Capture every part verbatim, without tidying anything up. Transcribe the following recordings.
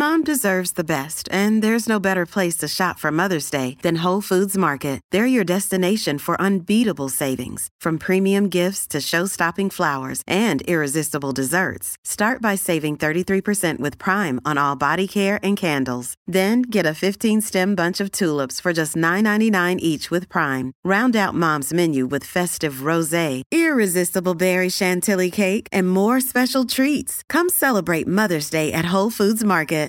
Mom deserves the best, and there's no better place to shop for Mother's Day than Whole Foods Market. They're your destination for unbeatable savings, from premium gifts to show-stopping flowers and irresistible desserts. Start by saving thirty-three percent with Prime on all body care and candles. Then get a fifteen-stem bunch of tulips for just nine ninety-nine each with Prime. Round out Mom's menu with festive rosé, irresistible berry chantilly cake, and more special treats. Come celebrate Mother's Day at Whole Foods Market.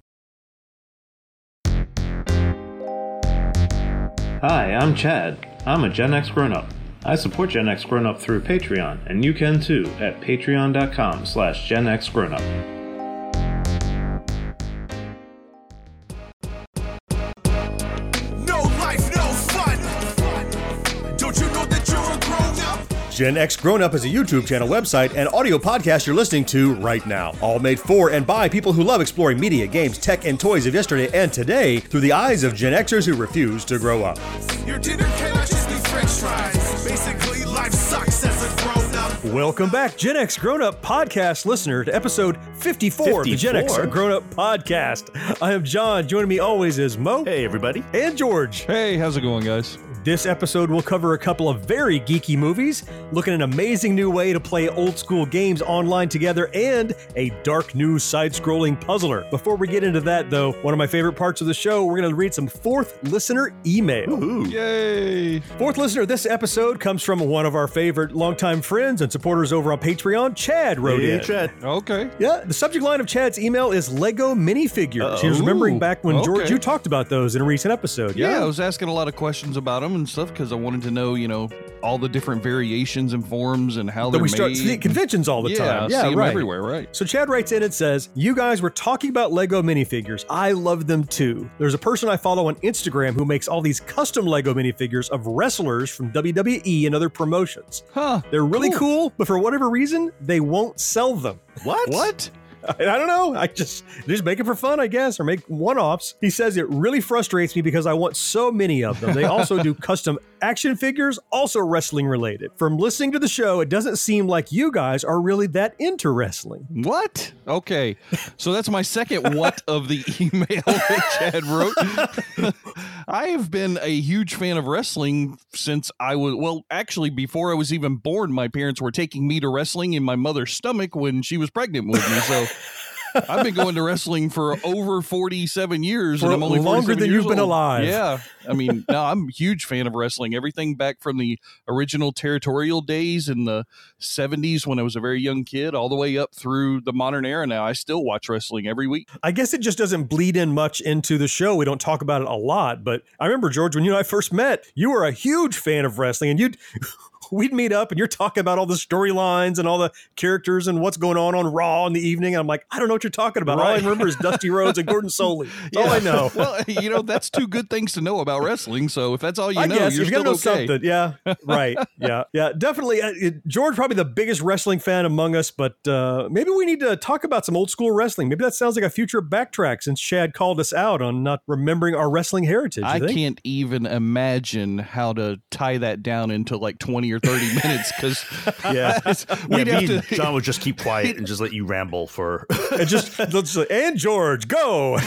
Hi, I'm Chad. I'm a Gen X grown-up. I support Gen X Grown Up through Patreon, and you can too at patreon.com slash Gen X Grown Up. No life, no fun. Don't you know that you're a grown-up? Gen X Grown Up is a YouTube channel, website, and audio podcast you're listening to right now. All made for and by people who love exploring media, games, tech, and toys of yesterday and today through the eyes of Gen Xers who refuse to grow up. Your dinner cannot just be French fries. Basically, life sucks as a grown-up. Welcome back, Gen X Grown Up podcast listener, to episode fifty-four, of the Gen X Grown Up podcast. I am John. Joining me always is Mo. Hey, everybody. And George. Hey, how's it going, guys? This episode will cover a couple of very geeky movies, look at an amazing new way to play old school games online together, and a dark new side-scrolling puzzler. Before we get into that, though, one of my favorite parts of the show, we're going to read some fourth listener email. Ooh. Yay! Fourth listener, this episode comes from one of our favorite longtime friends and supporters over on Patreon. Chad wrote Hey, in. Chad. Okay. Yeah, the subject line of Chad's email is Lego minifigures. Uh-oh. She was remembering back when, Okay. George, you talked about those in a recent episode. Yeah, I was asking a lot of questions about them and stuff because I wanted to know, you know, all the different variations and forms and how That they're we start made. seeing at conventions all the yeah, time. see 'em right. everywhere, right? So Chad writes in and says, you guys were talking about Lego minifigures. I love them too. There's a person I follow on Instagram who makes all these custom Lego minifigures of wrestlers from W W E and other promotions. Huh. They're really Cool. cool, but for whatever reason, they won't sell them. What? What? I I don't know. I just just make it for fun, I guess, or make one-offs. He says it really frustrates me because I want so many of them. They also do custom action figures, also wrestling related. From listening to the show, it doesn't seem like you guys are really that into wrestling. What? Okay. So that's my second what of the email that Chad wrote. I have been a huge fan of wrestling since I was, well, actually, before I was even born, my parents were taking me to wrestling in my mother's stomach when she was pregnant with me. So I've been going to wrestling for over forty-seven years, For and I'm only longer forty-seven than years you've been old. alive. Yeah, I mean, no, I'm a huge fan of wrestling. Everything back from the original territorial days in the seventies when I was a very young kid, all the way up through the modern era. Now I still watch wrestling every week. I guess it just doesn't bleed in much into the show. We don't talk about it a lot, but I remember, George, when you and I first met, you were a huge fan of wrestling, and you'd... we'd meet up and you're talking about all the storylines and all the characters and what's going on on Raw in the evening. And I'm like, I don't know what you're talking about. All I Right. remember is Dusty Rhodes and Gordon Soley. That's all I know. Well, you know, that's two good things to know about wrestling. So if that's all you I know, guess you're if you gotta still know okay. something. Yeah, right. Yeah, yeah, definitely. Uh, it- George, probably the biggest wrestling fan among us, but uh, maybe we need to talk about some old school wrestling. Maybe that sounds like a future backtrack since Chad called us out on not remembering our wrestling heritage. you I think? can't even imagine how to tie that down into like twenty or thirty minutes because Yeah. we'd yeah, have me to. and John would just keep quiet and just let you ramble for. And just let's say, and George, go.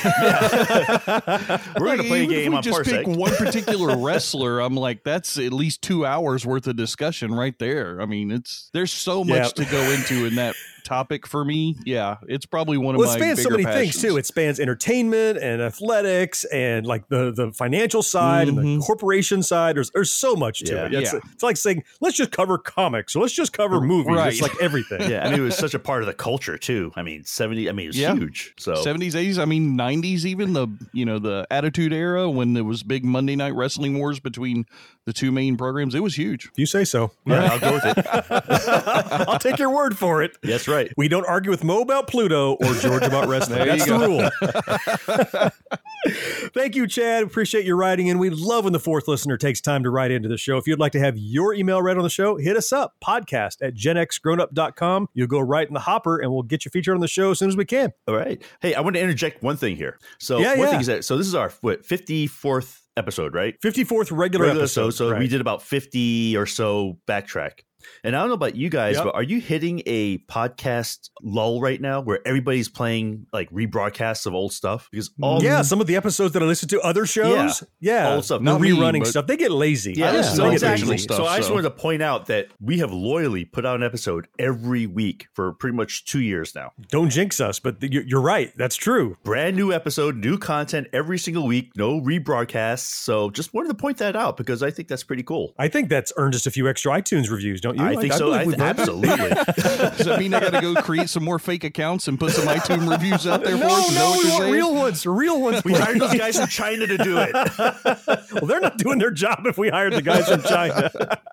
We're going to play a Even if game we on just pick Parsec. one particular wrestler, I'm like, that's at least two hours worth of discussion right there. I mean, it's there's so much Yeah. to go into in that topic for me. Yeah, it's probably one of Well, it my spans so bigger many things passions. too. It spans entertainment and athletics and like the, the financial side and the Mhm. corporation side. There's there's so much to Yeah. it. It's, Yeah. it's like saying let's just cover comics or let's just cover movies. Right. It's like everything. Yeah, I mean, it was such a part of the culture too. I mean, seventy. I mean, it was Yeah. huge. So seventies, eighties, I mean nineties even, the you know the Attitude Era when there was big Monday Night Wrestling wars between the two main programs. It was huge. If you say so. yeah, I'll go with it. I'll take your word for it. That's right. We don't argue with Mo about Pluto or George about wrestling. There That's you the rule. Thank you, Chad. Appreciate you writing in. We love when the fourth listener takes time to write into the show. If you'd like to have your email read on the show, hit us up, podcast at gen x grown up dot com. You'll go right in the hopper and we'll get you featured on the show as soon as we can. All right. Hey, I want to interject one thing here. So Yeah, one yeah. thing is that so this is our what fifty-fourth episode, right? fifty-fourth regular, Regular episode. So right. we did about fifty or so backtrack. And I don't know about you guys, Yep. but are you hitting a podcast lull right now where everybody's playing like rebroadcasts of old stuff? Because all yeah, some of the episodes that I listen to, other shows, yeah, Old stuff. the Not me, rerunning but- stuff, they get lazy. Yeah, listen so to they get exactly. original stuff, so I just so- wanted to point out that we have loyally put out an episode every week for pretty much two years now. Don't jinx us, but you- you're right. That's true. Brand new episode, new content every single week, no rebroadcasts. So just wanted to point that out because I think that's pretty cool. I think that's earned us a few extra iTunes reviews, don't you? I Like, think so. believe I, we've earned it. absolutely. Does that mean I got to go create some more fake accounts and put some iTunes reviews out there for No, us? Is that no, what we you're want saying? real ones. Real ones. We hired those guys from China to do it. Well, they're not doing their job if we hired the guys from China.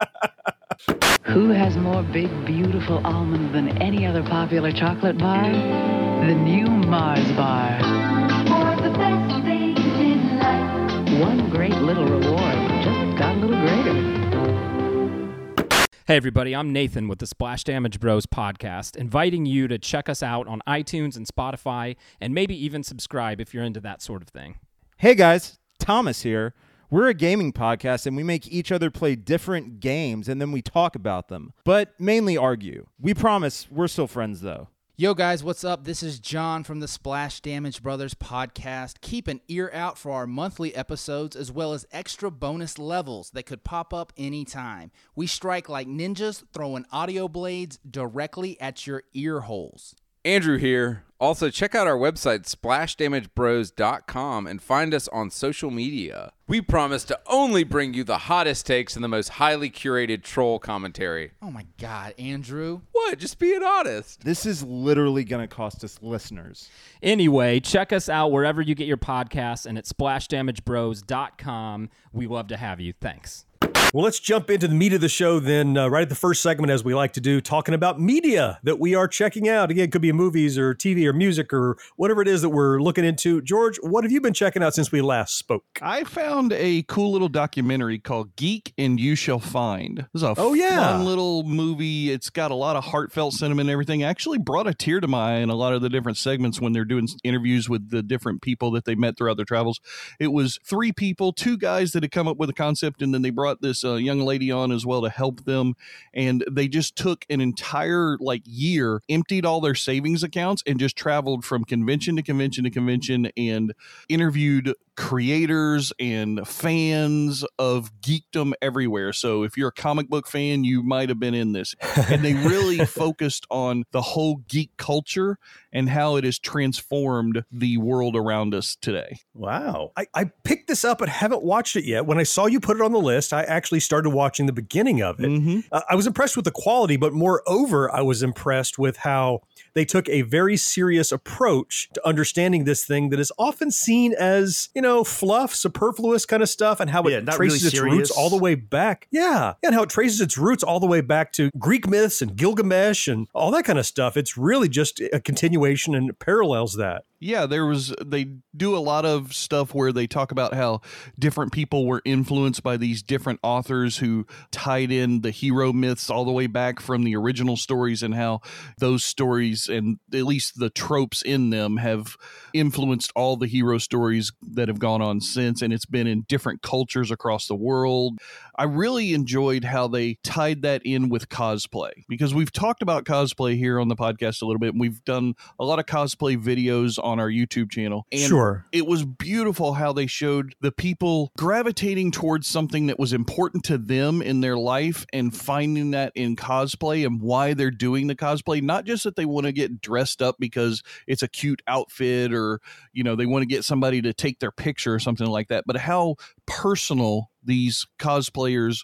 Who has more big, beautiful almonds than any other popular chocolate bar? The new Mars Bar. For the best things in life. One great little reward just got a little greater. Hey everybody, I'm Nathan with the Splash Damage Bros podcast, inviting you to check us out on iTunes and Spotify, and maybe even subscribe if you're into that sort of thing. Hey guys, Thomas here. We're a gaming podcast and we make each other play different games and then we talk about them, but mainly argue. We promise we're still friends though. Yo guys, what's up? This is John from the Splash Damage Brothers podcast. Keep an ear out for our monthly episodes as well as extra bonus levels that could pop up anytime. We strike like ninjas, throwing audio blades directly at your ear holes. Andrew here. Also, check out our website, splash damage bros dot com, and find us on social media. We promise to only bring you the hottest takes and the most highly curated troll commentary. Oh my God, Andrew. What? Just being honest. This is literally going to cost us listeners. Anyway, check us out wherever you get your podcasts and at splash damage bros dot com. We love to have you. Thanks. Well, let's jump into the meat of the show then, uh, right at the first segment, as we like to do, talking about media that we are checking out. Again, it could be movies or T V or music or whatever it is that we're looking into. George, what have you been checking out since we last spoke? I found a cool little documentary called Geek and You Shall Find. This is a Oh, yeah. fun little movie. It's got a lot of heartfelt sentiment and everything. Actually brought a tear to my eye in a lot of the different segments when they're doing interviews with the different people that they met throughout their travels. It was three people, two guys that had come up with a concept, and then they brought this uh, young lady on as well to help them. And they just took an entire like year, emptied all their savings accounts, and just traveled from convention to convention to convention and interviewed creators and fans of geekdom everywhere. So if you're a comic book fan, you might have been in this. And they really focused on the whole geek culture and how it has transformed the world around us today. Wow. I, I picked this up but haven't watched it yet. When I saw you put it on the list, I actually started watching the beginning of it. Mm-hmm. Uh, I was impressed with the quality, but moreover, I was impressed with how they took a very serious approach to understanding this thing that is often seen as, you know, fluff, superfluous kind of stuff, and how it Yeah, not traces really its serious. roots all the way back. Yeah. And how it traces its roots all the way back to Greek myths and Gilgamesh and all that kind of stuff. It's really just a continuation and parallels that. Yeah, there was, they do a lot of stuff where they talk about how different people were influenced by these different authors who tied in the hero myths all the way back from the original stories, and how those stories and at least the tropes in them have influenced all the hero stories that have gone on since. And it's been in different cultures across the world. I really enjoyed how they tied that in with cosplay, because we've talked about cosplay here on the podcast a little bit. And we've done a lot of cosplay videos on our YouTube channel. And Sure. it was beautiful how they showed the people gravitating towards something that was important to them in their life and finding that in cosplay and why they're doing the cosplay. Not just that they want to get dressed up because it's a cute outfit or, you know, they want to get somebody to take their picture or something like that, but how personal these cosplayers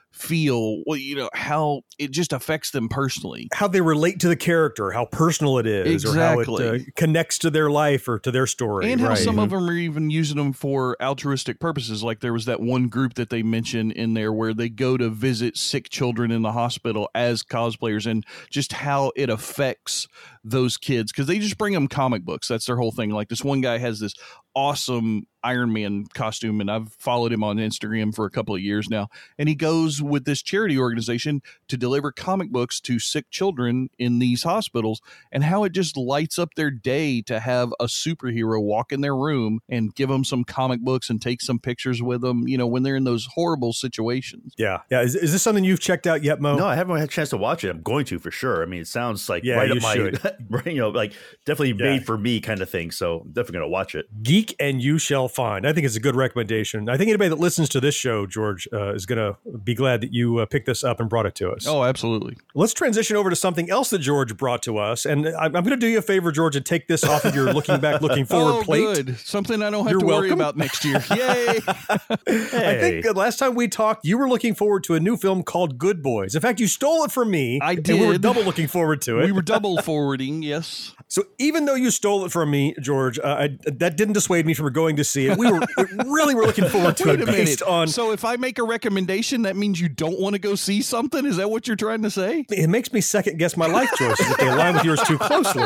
feel, well, you know, how it just affects them personally. How they relate to the character, how personal it is, Exactly. or how it uh, connects to their life or to their story. And how right. some of them are even using them for altruistic purposes. Like there was that one group that they mentioned in there where they go to visit sick children in the hospital as cosplayers, and just how it affects those kids, because they just bring them comic books. That's their whole thing. Like this one guy has this awesome Iron Man costume, and I've followed him on Instagram for a couple of years now, and he goes with this charity organization to deliver comic books to sick children in these hospitals, and how it just lights up their day to have a superhero walk in their room and give them some comic books and take some pictures with them, you know, when they're in those horrible situations. Yeah. Yeah. Is, is this something you've checked out yet, Mo? No, I haven't had a chance to watch it. I'm going to for sure. I mean, it sounds like Yeah, right you up my, should. right, you know, like definitely Yeah. made for me kind of thing. So I'm definitely going to watch it. Geek and You Shall Find. I think it's a good recommendation. I think anybody that listens to this show, George, uh, is going to be glad that you uh, picked this up and brought it to us. Oh, absolutely. Let's transition over to something else that George brought to us. And I'm, I'm going to do you a favor, George, and take this off of your looking back, looking forward oh, plate. Good. Something I don't have You're to worry welcome. about next year. Yay. I think uh, last time we talked, you were looking forward to a new film called Good Boys. In fact, you stole it from me. I And we were did. double looking forward to it. We were double forwarding, yes. So even though you stole it from me, George, uh, I, that didn't dissuade me from going to see it. We were we really were looking forward to Wait it a based minute. on. So if I make a recommendation, that means you don't want to go see something? Is that what you're trying to say? It makes me second guess my life choices if they align with yours too closely.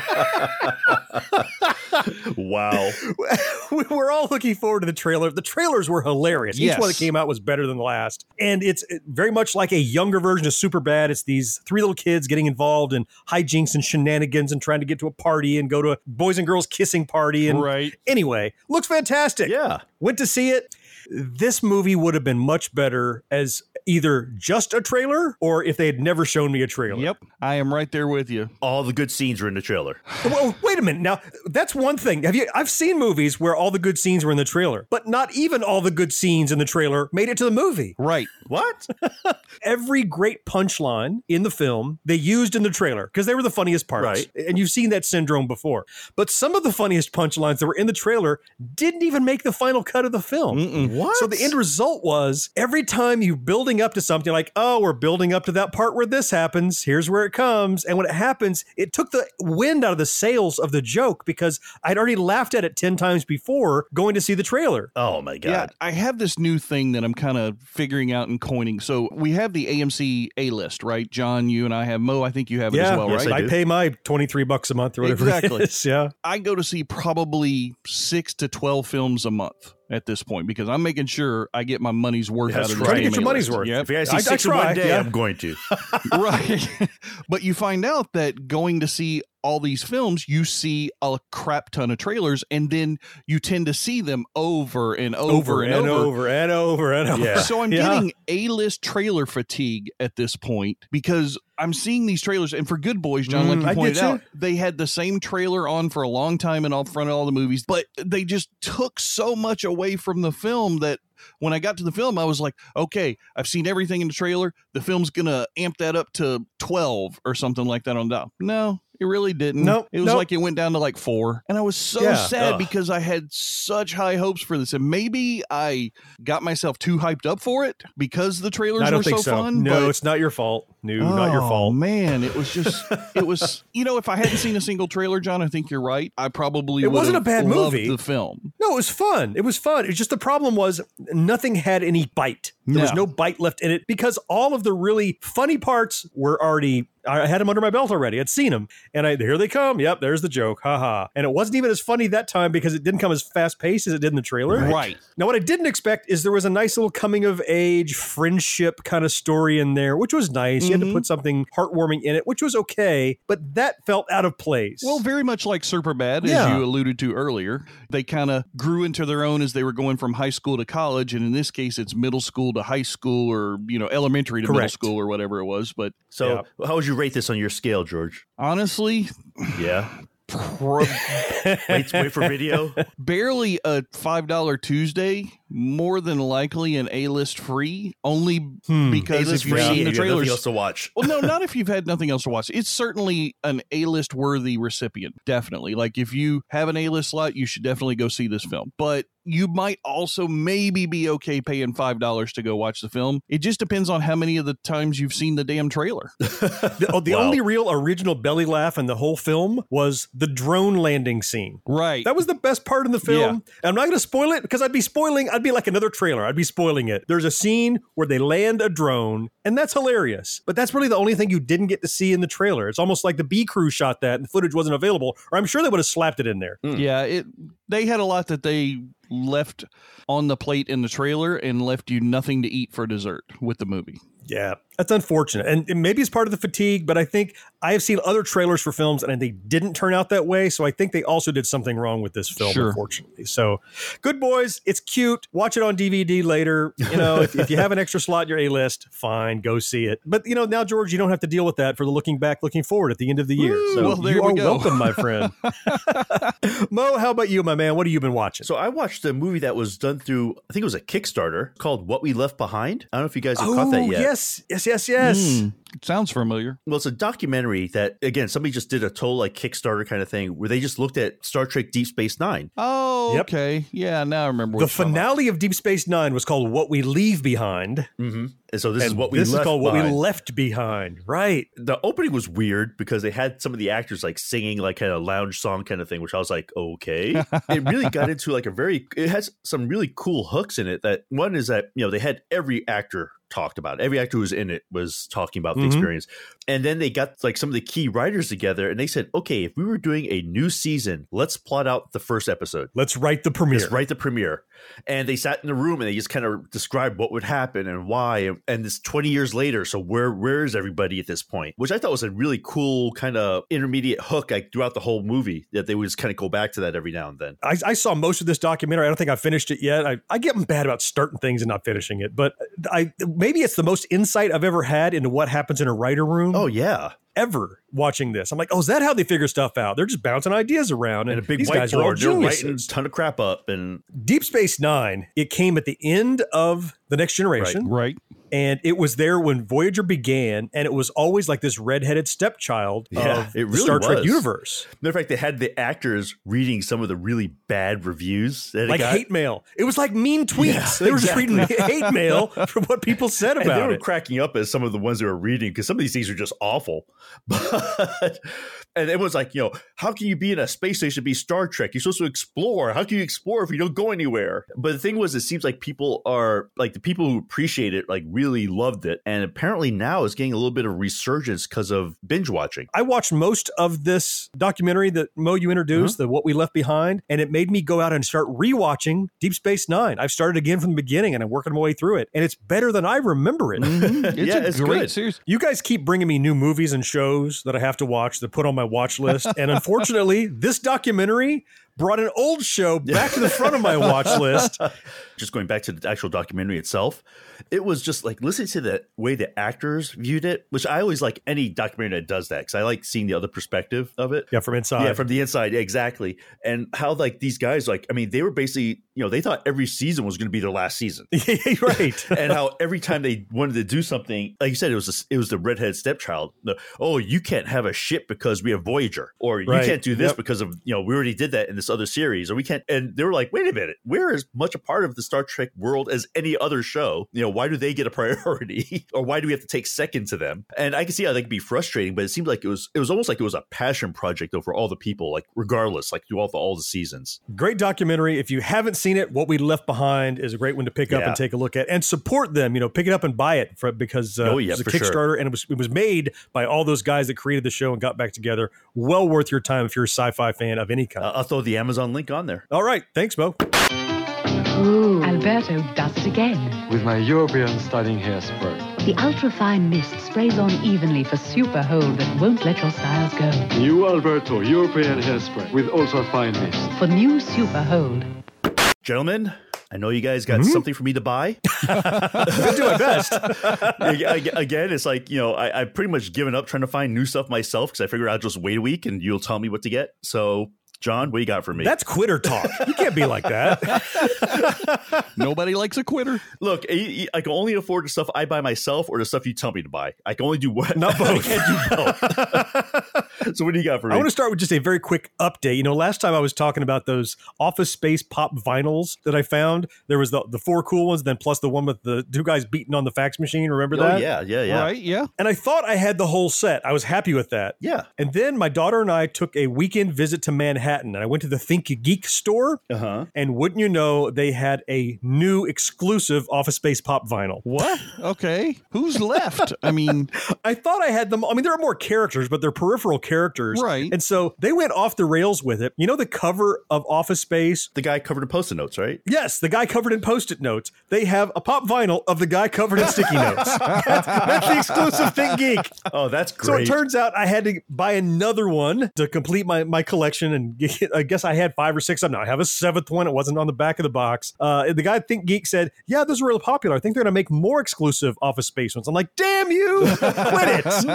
Wow. We were all looking forward to the trailer. The trailers were hilarious. Each Yes. one that came out was better than the last. And it's very much like a younger version of Superbad. It's these three little kids getting involved in hijinks and shenanigans and trying to get to a party and go to a boys and girls kissing party. And Right. anyway, looks fantastic. Yeah. Went to see it. This movie would have been much better as either just a trailer or if they had never shown me a trailer. Yep. I am right there with you. All the good scenes were in the trailer. Well, wait a minute. Now, that's one thing. Have you? I've seen movies where all the good scenes were in the trailer, but not even all the good scenes in the trailer made it to the movie. Right. What? Every great punchline in the film they used in the trailer because they were the funniest parts. Right. And you've seen that syndrome before. But some of the funniest punchlines that were in the trailer didn't even make the final cut of the film. Mm-mm. What? So the end result was every time you're building up to something like, oh, we're building up to that part where this happens. Here's where it comes. And when it happens, it took the wind out of the sails of the joke because I'd already laughed at it ten times before going to see the trailer. Oh my God. Yeah, I have this new thing that I'm kind of figuring out and coining. So we have the A M C A-list, right? John, you and I have. Mo, I think you have it Yeah, as well, yes, right? I I do. pay my twenty-three bucks a month or whatever Exactly. it is. Yeah. I go to see probably six to twelve films a month at this point because I'm making sure I get my money's worth That's out of the right. Try to get A M A your money's list. worth. Yep. If I see I- I six in tried, one day, yeah. I'm going to. Right. But you find out that going to see all these films, you see a crap ton of trailers, and then you tend to see them over and over, Over and, and over. over and over and over. Yeah. So I'm Yeah. getting A-list trailer fatigue at this point because I'm seeing these trailers, and for Good Boys, John, like Mm, you I pointed get you. out, they had the same trailer on for a long time in all front of all the movies, but they just took so much away from the film that when I got to the film, I was like, okay, I've seen everything in the trailer. The film's gonna amp that up to twelve or something like that on top. No, it really didn't. Nope, It was nope. like it went down to like four. And I was so Yeah. sad Ugh. because I had such high hopes for this. And maybe I got myself too hyped up for it because the trailers I don't were think so, so. fun. No, but- it's not your fault. No, not your Oh, fault. man, it was just, it was, you know, if I hadn't seen a single trailer, John, I think you're right. I probably It would wasn't have a bad loved movie. the film. No, it was fun. It was fun. It's just the problem was nothing had any bite. There was No. no bite left in it because all of the really funny parts were already, I had them under my belt already. I'd seen them. And I, here they come. Yep, there's the joke. Ha ha. And it wasn't even as funny that time because it didn't come as fast paced as it did in the trailer. Right. Now, what I didn't expect is there was a nice little coming of age friendship kind of story in there, which was nice. You had to Mhm. put something heartwarming in it, which was okay, but that felt out of place. Well, very much like Superbad, as Yeah. you alluded to earlier. They kind of grew into their own as they were going from high school to college. And in this case, it's middle school to high school or, you know, elementary to middle Correct. school or whatever it was. But So, how would you rate this on your scale, George? honestly, Yeah. pro- Wait, wait for video. barely a five dollar Tuesday, more than likely an A-list free, only because A-list if you've free, seen you the have nothing trailers. else to watch. Well, no, not if you've had nothing else to watch. It's certainly an A-list worthy recipient, definitely. Like if you have an A-list slot, you should definitely go see this film. But you might also maybe be okay paying five dollars to go watch the film. It just depends on how many of the times you've seen the damn trailer. The, oh, the Wow. only real original belly laugh in the whole film was the drone landing scene. Right. That was the best part in the film. And I'm not going to spoil it because I'd be spoiling a that'd be like another trailer. I'd be spoiling it. There's a scene where they land a drone, and that's hilarious. But that's really the only thing you didn't get to see in the trailer. It's almost like the B crew shot that and the footage wasn't available, or I'm sure they would have slapped it in there. Mm. Yeah, it. They had a lot that they left on the plate in the trailer and left you nothing to eat for dessert with the movie. Yeah, that's unfortunate. And maybe it's part of the fatigue, but I think I have seen other trailers for films and they didn't turn out that way. So I think they also did something wrong with this film, sure. unfortunately. So Good Boys, it's cute. Watch it on D V D later. You know, if, if you have an extra slot in your A-list, fine, go see it. But, you know, now, George, you don't have to deal with that for the looking back, looking forward at the end of the year. So well, there you we are go. welcome, my friend. Mo, how about you, my man? What have you been watching? So I watched a movie that was done through, I think it was a Kickstarter called What We Left Behind. I don't know if you guys have oh, caught that yet. yes, yes, yes, yes. Mm, sounds familiar. Well, it's a documentary that, again, somebody just did a total like Kickstarter kind of thing where they just looked at Star Trek Deep Space Nine. Oh, Yep. okay. Yeah, now I remember. What The you're talking about. finale of Deep Space Nine was called What We Leave Behind. Mm-hmm. And so this and is what we this left is called behind. What We Left Behind. Right. The opening was weird because they had some of the actors like singing like kind of lounge song kind of thing, which I was like, okay. It really got into like a very, it has some really cool hooks in it. That one is that, you know, they had every actor talked about it. Every actor who was in it was talking about the Mhm. experience. And then they got like some of the key writers together and they said, okay, if we were doing a new season, let's plot out the first episode. Let's write the premiere. Let's write the premiere. And they sat in the room and they just kind of described what would happen and why. And, and this twenty years later, so where where is everybody at this point? Which I thought was a really cool kind of intermediate hook like throughout the whole movie that they would just kind of go back to that every now and then. I, I saw most of this documentary. I don't think I finished it yet. I, I get bad about starting things and not finishing it, but I maybe it's the most insight I've ever had into what happens in a writer room. Oh, yeah. Ever watching this. I'm like, oh, is that how they figure stuff out? They're just bouncing ideas around. And, And a big these guys are all whiteboard, they're writing a geniuses. ton of crap up. And Deep Space Nine, it came at the end of The Next Generation. Right. And it was there when Voyager began, and it was always like this redheaded stepchild yeah, of it the really Star Trek was. universe. Matter of fact, they had the actors reading some of the really bad reviews. That it Like got. hate mail. It was like mean tweets. Yeah, they were just exactly. reading hate mail from what people said And about they were it. cracking up at some of the ones they were reading because some of these things are just awful. But and everyone's like, you know, how can you be in a space station and be Star Trek? You're supposed to explore. How can you explore if you don't go anywhere? But the thing was, it seems like people are like the people who appreciate it, like really loved it. And apparently now it's getting a little bit of resurgence because of binge watching. I watched most of this documentary that Mo you introduced, Uh-huh. the What We Left Behind, and it made me go out and start rewatching Deep Space Nine. I've started again from the beginning, and I'm working my way through it, and it's better than I remember it. Mm-hmm. It's Yeah, a it's great good. series. You guys keep bringing me new movies and shows that I have to watch that put on my watch list, and unfortunately, this documentary brought an old show back to the front of my watch list. Just going back to the actual documentary itself, it was just like listening to the way the actors viewed it, which I always like any documentary that does that because I like seeing the other perspective of it. Yeah, from inside. Yeah, from the inside, exactly. And how like these guys, like, I mean, they were basically, you know, they thought every season was going to be their last season. Right. And how every time they wanted to do something, like you said, it was a, it was the redhead stepchild. The, oh, you can't have a ship because we have Voyager, or you Right. can't do this Yep. because of, you know, we already did that in this other series, or we can't. And they were like, wait a minute, we're as much a part of the Star Trek world as any other show. You know, why do they get a priority, or why do we have to take second to them? And I can see how that can be frustrating, but it seemed like it was it was almost like it was a passion project over all the people, like regardless, like through all the all the seasons. Great documentary. If you haven't seen it, What We Left Behind is a great one to pick up Yeah. and take a look at and support them. You know, pick it up and buy it for, because uh, Oh, yeah, it was a for sure. Kickstarter and it was it was made by all those guys that created the show and got back together. Well worth your time if you're a sci-fi fan of any kind. Uh, I'll throw the Amazon link on there. All right, thanks, Mo. Ooh, Alberto does it again. With my European styling hairspray. The ultra-fine mist sprays on evenly for super hold that won't let your styles go. New Alberto European hairspray with ultra fine mist. For new super hold. Gentlemen, I know you guys got Mm-hmm. something for me to buy. I'll do my best. Again, it's like, you know, I, I've pretty much given up trying to find new stuff myself because I figure I'll just wait a week and you'll tell me what to get. So, John, what do you got for me? That's quitter talk. You can't be like that. Nobody likes a quitter. Look, I, I can only afford the stuff I buy myself or the stuff you tell me to buy. I can only do what? Not both. I can't do both. So what do you got for me? I want to start with just a very quick update. You know, last time I was talking about those Office Space pop vinyls that I found. There was the, the four cool ones, then plus the one with the two guys beating on the fax machine. Remember Oh, that? yeah, yeah, yeah. Right, yeah. And I thought I had the whole set. I was happy with that. Yeah. And then my daughter and I took a weekend visit to Manhattan Manhattan, and I went to the Think Geek store, uh-huh. and wouldn't you know, they had a new exclusive Office Space pop vinyl. What? Okay. Who's left? I mean, I thought I had them. I mean, there are more characters, but they're peripheral characters. Right. And so they went off the rails with it. You know the cover of Office Space? The guy covered in Post-it notes, right? Yes, the guy covered in Post-it notes. They have a pop vinyl of the guy covered in sticky notes. That's, that's the exclusive Think Geek. Oh, that's great. So it turns out I had to buy another one to complete my, my collection, and get, I guess I had five or six of them. Now I have a seventh one. It wasn't on the back of the box. Uh, the guy at Think Geek said, yeah, those are really popular. I think they're going to make more exclusive Office Space ones. I'm like, damn you, quit it.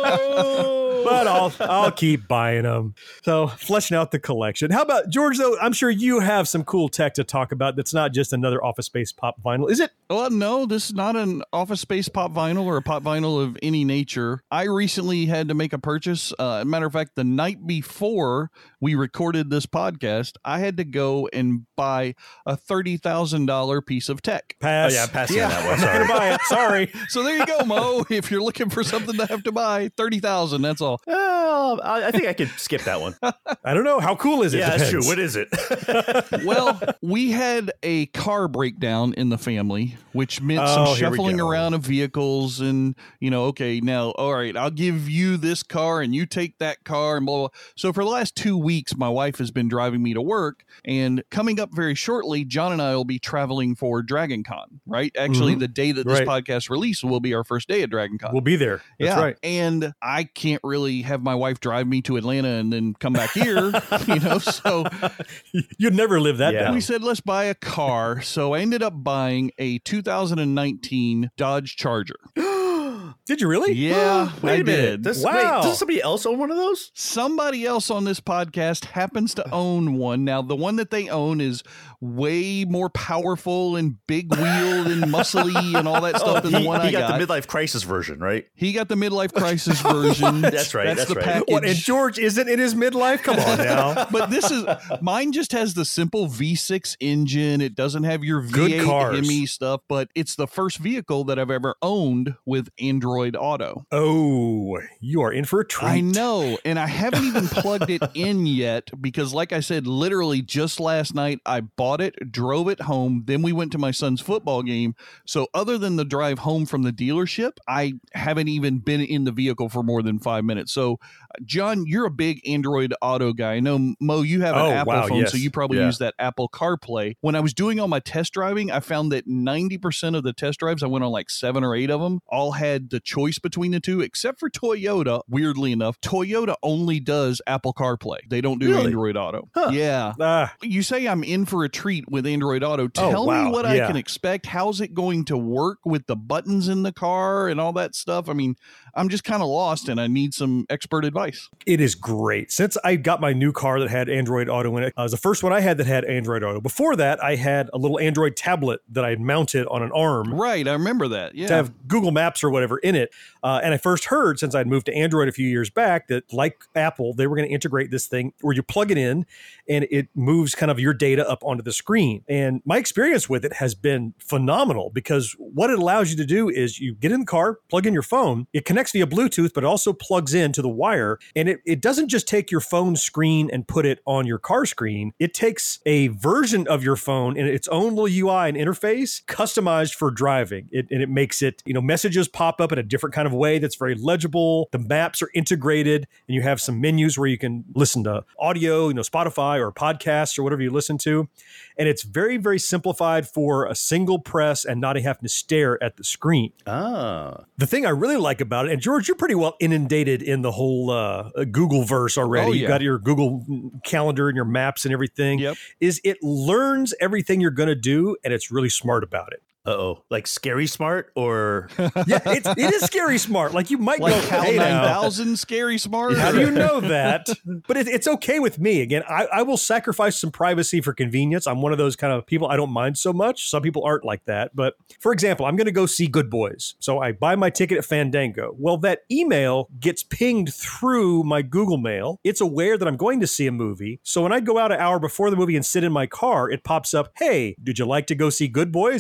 No. But I'll I'll keep buying them. So fleshing out the collection. How about George, though? I'm sure you have some cool tech to talk about that's not just another Office Space pop vinyl. Is it? Well, no, this is not an Office Space pop vinyl or a pop vinyl of any nature. I recently had to make a purchase. Uh, as a matter of fact, the night before we recorded this podcast, I had to go and buy a thirty thousand dollars piece of tech. Pass. Oh, yeah, passing Yeah. that one. I'm not Sorry. going to buy it. Sorry. So there you go, Mo. If you're looking for something to have to buy, thirty thousand dollars, that's all. Oh, I, I think I could skip that one. I don't know. How cool is it? Yeah, that's true. Depends. What is it? Well, we had a car breakdown in the family, which meant Oh, some here we shuffling go. around of vehicles and, you know, okay, now, all right, I'll give you this car and you take that car and blah, blah. So for the last two weeks, my wife has been driving me to work, and coming up very shortly, John and I will be traveling for Dragon Con, right? Actually, Mhm. the day that this Right. podcast releases will be our first day at Dragon Con. We'll be there. That's yeah, right. and I can't really have my wife drive me to Atlanta and then come back here, you know, so You'd never live that Yeah. down. we said, let's buy a car. So I ended up buying a two thousand nineteen Dodge Charger. Did you really? Yeah, Wait I a minute. did. Does, Wow. Wait, does somebody else own one of those? Somebody else on this podcast happens to own one. Now, the one that they own is way more powerful and big wheeled and muscly and all that stuff than he, the one he I got, got. the midlife crisis version, right? he got the midlife crisis version. That's right, That's, that's the right. package. What, and George isn't in his midlife? Come on now. But this is mine. Just has the simple V six engine. It doesn't have your Good V eight cars. M E stuff, but it's the first vehicle that I've ever owned with Android Auto. Oh, you are in for a treat. I know, and I haven't even plugged it in yet because, like I said, literally just last night I bought it, drove it home, then we went to my son's football game. So other than the drive home from the dealership, I haven't even been in the vehicle for more than five minutes. So, John, you're a big Android Auto guy. I know, Mo, you have an Oh, Apple wow, phone, yes. so you probably Yeah. use that Apple CarPlay. When I was doing all my test driving, I found that ninety percent of the test drives, I went on like seven or eight of them, all had the choice between the two, except for Toyota. Weirdly enough, Toyota only does Apple CarPlay. They don't do Really? Android Auto. Huh. Yeah. Ah, You say I'm in for a treat with Android Auto. Oh, Tell wow. me what I Yeah. can expect. How's it going to work with the buttons in the car and all that stuff? I mean, I'm just kind of lost and I need some expert advice. it is great. Since I got my new car that had Android Auto in it, uh, it was the first one I had that had Android Auto. Before that, I had a little Android tablet that I had mounted on an arm Right. I remember that. Yeah. to have Google Maps or whatever in it. Uh, and I first heard, since I'd moved to Android a few years back, that like Apple, they were going to integrate this thing where you plug it in and it moves kind of your data up onto the screen. And my experience with it has been phenomenal because what it allows you to do is you get in the car, plug in your phone, it connects via Bluetooth, but it also plugs into the wire. And it, it doesn't just take your phone screen and put it on your car screen. It takes a version of your phone in its own little U I and interface customized for driving. It, and it makes it, you know, messages pop up in a different kind of way that's very legible. The maps are integrated and you have some menus where you can listen to audio, you know, Spotify or podcasts or whatever you listen to. And it's very, very simplified for a single press and not having to stare at the screen. Ah. The thing I really like about it, and George, you're pretty well inundated in the whole uh, Google verse already. Oh, You've yeah. got your Google calendar and your maps and everything. Yep. Is it learns everything you're going to do and it's really smart about it. Uh-oh. Like scary smart or... Yeah, it's, it is scary smart. Like you might Like go, Cal hey now, nine thousand scary smart. how do you know that? But it, it's okay with me. Again, I, I will sacrifice some privacy for convenience. I'm one of those kind of people I don't mind so much. Some people aren't like that. But for example, I'm going to go see Good Boys. So I buy my ticket at Fandango. Well, that email gets pinged through my Google Mail. It's aware that I'm going to see a movie. So when I go out an hour before the movie and sit in my car, it pops up, hey, did you like to go see Good Boys at seven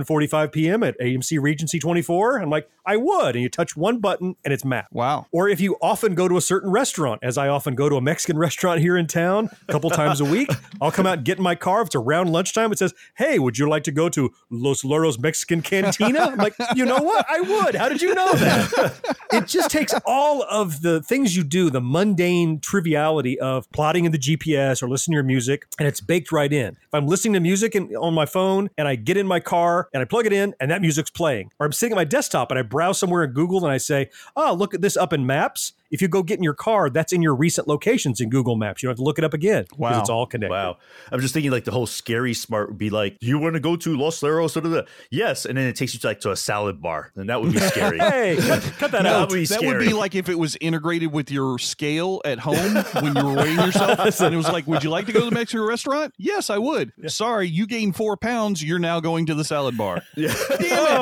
forty-five p.m. at A M C Regency twenty-four? I'm like, I would. And you touch one button and it's Map. Wow. Or if you often go to a certain restaurant, as I often go to a Mexican restaurant here in town a couple times a week, I'll come out and get in my car. If it's around lunchtime, it says, hey, would you like to go to Los Loros Mexican Cantina? I'm like, you know what? I would. How did you know that? It just takes all of the things you do, the mundane triviality of plotting in the G P S or listening to your music, and it's baked right in. If I'm listening to music in, on my phone and I get in my car and I plug it in and that music's playing, or I'm sitting at my desktop and I browse somewhere in Google and I say, oh, look at this up in Maps. If you go get in your car, that's in your recent locations in Google Maps. You don't have to look it up again. Wow. Because it's all connected. Wow. I'm just thinking like the whole Scary Smart would be like, you want to go to Los Loros? Da, da, da. Yes. And then it takes you to like to a salad bar. And that would be scary. Hey, cut, cut that no, out. That would, be that would be like if it was integrated with your scale at home when you were weighing yourself. And it was like, would you like to go to the Mexican restaurant? Yes, I would. Yeah. Sorry, you gained four pounds. You're now going to the salad bar. Yeah. Damn it.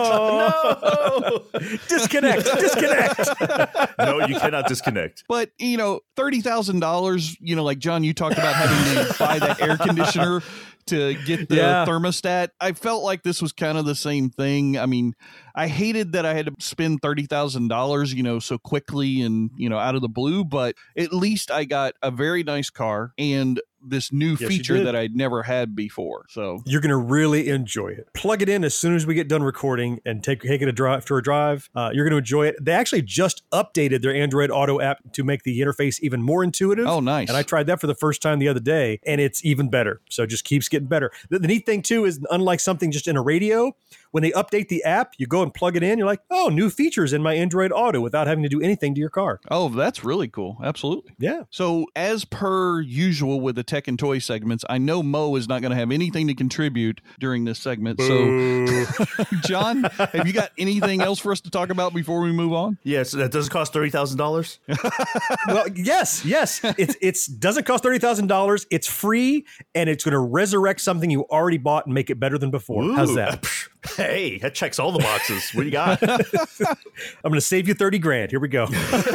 Oh, no. Disconnect. Disconnect. No, you cannot disconnect. But, you know, thirty thousand dollars, you know, like John, you talked about having to buy that air conditioner to get the yeah. thermostat. I felt like this was kind of the same thing. I mean, I hated that I had to spend thirty thousand dollars, you know, so quickly and, you know, out of the blue, but at least I got a very nice car and this new yes, feature that I'd never had before. So you're going to really enjoy it. Plug it in as soon as we get done recording and take, take it a drive for a drive. Uh, you're going to enjoy it. They actually just updated their Android Auto app to make the interface even more intuitive. Oh, nice. And I tried that for the first time the other day and it's even better. So it just keeps getting better. The, the neat thing too is unlike something just in a radio, when they update the app, you go and plug it in. You're like, oh, new features in my Android Auto without having to do anything to your car. Oh, that's really cool. Absolutely. Yeah. So as per usual with the tech and toy segments, I know Mo is not going to have anything to contribute during this segment. Boo. So, John, have you got anything else for us to talk about before we move on? Yes, that does cost thirty thousand dollars. Well, yes, yes. It's it's doesn't cost thirty thousand dollars. It's free, and it's going to resurrect something you already bought and make it better than before. Ooh. How's that? Hey, that checks all the boxes. What do you got? I'm going to save you thirty grand. Here we go.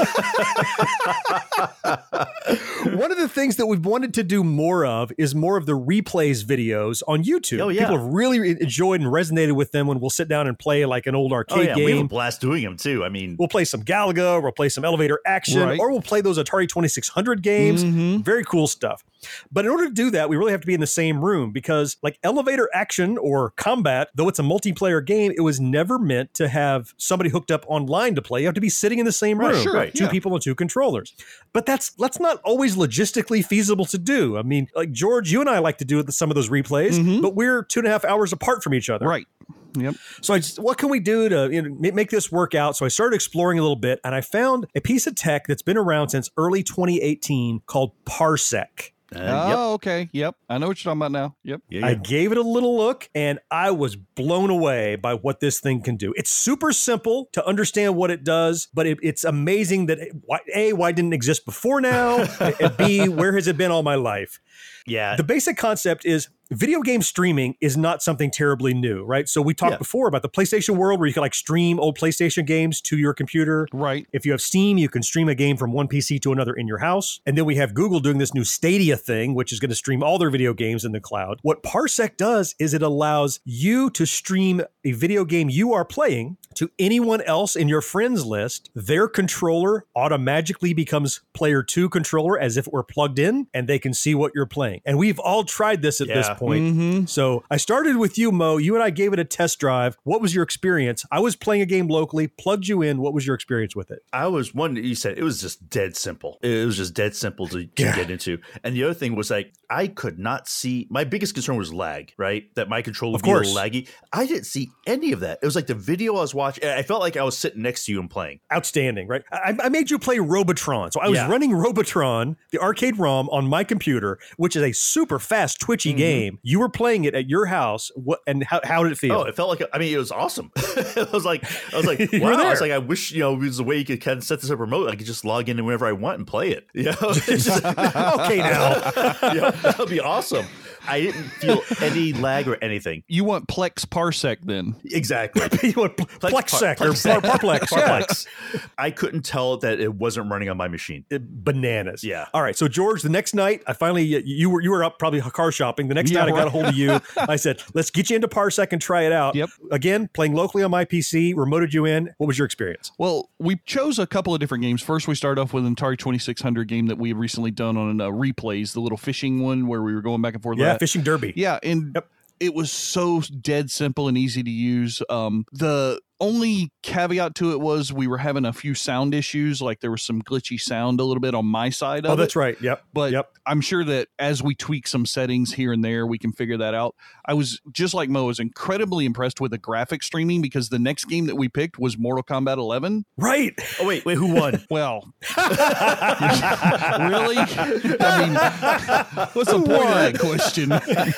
One of the things that we've wanted to do more of is more of the replays videos on YouTube. Oh, yeah. People have really enjoyed and resonated with them when we'll sit down and play like an old arcade oh, yeah. game. We have a blast doing them too. I mean, we'll play some Galaga, we'll play some Elevator Action, right. or we'll play those Atari twenty-six hundred games. Mm-hmm. Very cool stuff. But in order to do that, we really have to be in the same room because like Elevator Action or Combat, though it's a multiplayer game, it was never meant to have somebody hooked up online to play. You have to be sitting in the same room. Right, sure, right, two yeah. people and two controllers. But that's that's not always logistically feasible to do. I mean, like George, you and I like to do some of those replays, Mm-hmm. but we're two and a half hours apart from each other. Right. Yep. So I just, what can we do to you know, make this work out? So I started exploring a little bit, and I found a piece of tech that's been around since early twenty eighteen called Parsec. Uh, oh, yep. okay. Yep. I know what you're talking about now. Yep. Yeah, I yeah. gave it a little look and I was blown away by what this thing can do. It's super simple to understand what it does, but it, it's amazing that it, why, A, why didn't it exist before now? And B, where has it been all my life? Yeah. The basic concept is video game streaming is not something terribly new, right? So we talked Yeah. before about the PlayStation world where you can like stream old PlayStation games to your computer. Right. If you have Steam, you can stream a game from one P C to another in your house. And then we have Google doing this new Stadia thing, which is going to stream all their video games in the cloud. What Parsec does is it allows you to stream a video game you are playing to anyone else in your friends list. Their controller automatically becomes player two controller as if it were plugged in, and they can see what you're playing. And we've all tried this at Yeah. this point. Mm-hmm. So I started with you, Mo. You and I gave it a test drive. What was your experience? I was playing a game locally, plugged you in. What was your experience with it? I was one you said it was just dead simple. It was just dead simple to, to Yeah. get into. And the other thing was like I could not see my biggest concern was lag, right? That my controller would Of be a course. little laggy. I didn't see any of that. It was like the video I was watching. I felt like I was sitting next to you and playing. Outstanding, right? I, I made you play Robotron. So I was Yeah. running Robotron, the arcade ROM, on my computer, which is a super fast, twitchy Mhm. game. You were playing it at your house. What and how, how did it feel? Oh, it felt like I mean, it was awesome. I was like, I was like, You were wow. I was there. like, I wish you know, it was a way you could kind of set this up remote. I could just log in whenever I want and play it. You know, It's just- Okay, now. yeah, that would be awesome. I didn't feel any lag or anything. You want Plex Parsec then? Exactly. You want Plex- Plexsec or Plexsec. Par- Parplex. yeah. Parplex. I couldn't tell that it wasn't running on my machine. Bananas. Yeah. All right. So, George, the next night, I finally you, you were you were up probably car shopping. The next Yeah, night I got right. a hold of you. I said, let's get you into Parsec and try it out. Yep. Again, playing locally on my P C, remoted you in. What was your experience? Well, we chose a couple of different games. First, we started off with an Atari twenty-six hundred game that we had recently done on uh, replays, the little fishing one where we were going back and forth. with Yeah, that. Fishing Derby. Yeah, and Yep. it was so dead simple and easy to use. Um, the only caveat to it was we were having a few sound issues, like there was some glitchy sound a little bit on my side of it. Oh, that's right. Yep. But Yep. I'm sure that as we tweak some settings here and there, we can figure that out. I was just like Mo, I was incredibly impressed with the graphic streaming because the next game that we picked was Mortal Kombat eleven. Right. Oh wait, wait, who won? Well, really? I mean, what's the point of that question?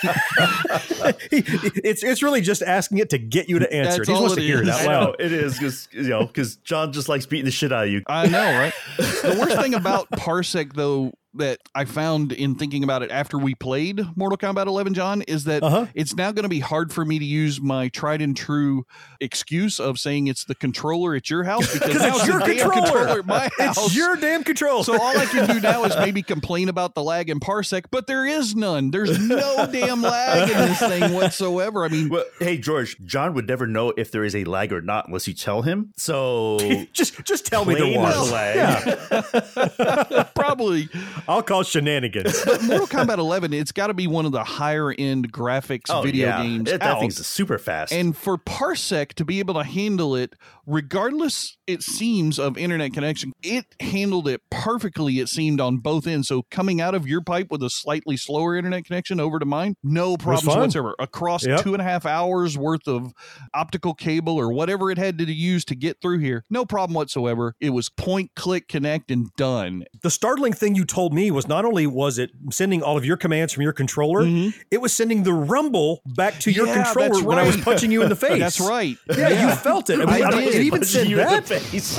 it's it's really just asking it to get you to answer That's it. He all wants it to hear it is. out I know loud. it is because you know because John just likes beating the shit out of you. I know, right? The worst thing about Parsec, though, that I found in thinking about it after we played Mortal Kombat eleven, John, is that Uh-huh. it's now going to be hard for me to use my tried and true excuse of saying it's the controller at your house because now it's it's your the damn controller. controller at my house. It's your damn controller. So all I can do now is maybe complain about the lag in Parsec, but there is none. There's no damn lag in this thing whatsoever. I mean, Well, hey George, John would never know if there is a lag or not unless you tell him. So just just tell me there plain was. as a lag. Yeah. probably. I'll call shenanigans. But Mortal Kombat eleven, it's got to be one of the higher end graphics Oh, video yeah. games It- that out. thing's super fast. And for Parsec to be able to handle it, regardless, it seems, of internet connection, it handled it perfectly, it seemed, on both ends. So coming out of your pipe with a slightly slower internet connection over to mine, no problems fun. whatsoever. Across Yep. two and a half hours worth of optical cable or whatever it had to use to get through here, no problem whatsoever. It was point, click, connect, and done. The startling thing you told me was not only was it sending all of your commands from your controller, it was sending the rumble back to your Yeah, controller that's when I was right. punching you in the face. That's right. Yeah, you felt it. I mean, I I did. it even Punching said you in that. the face.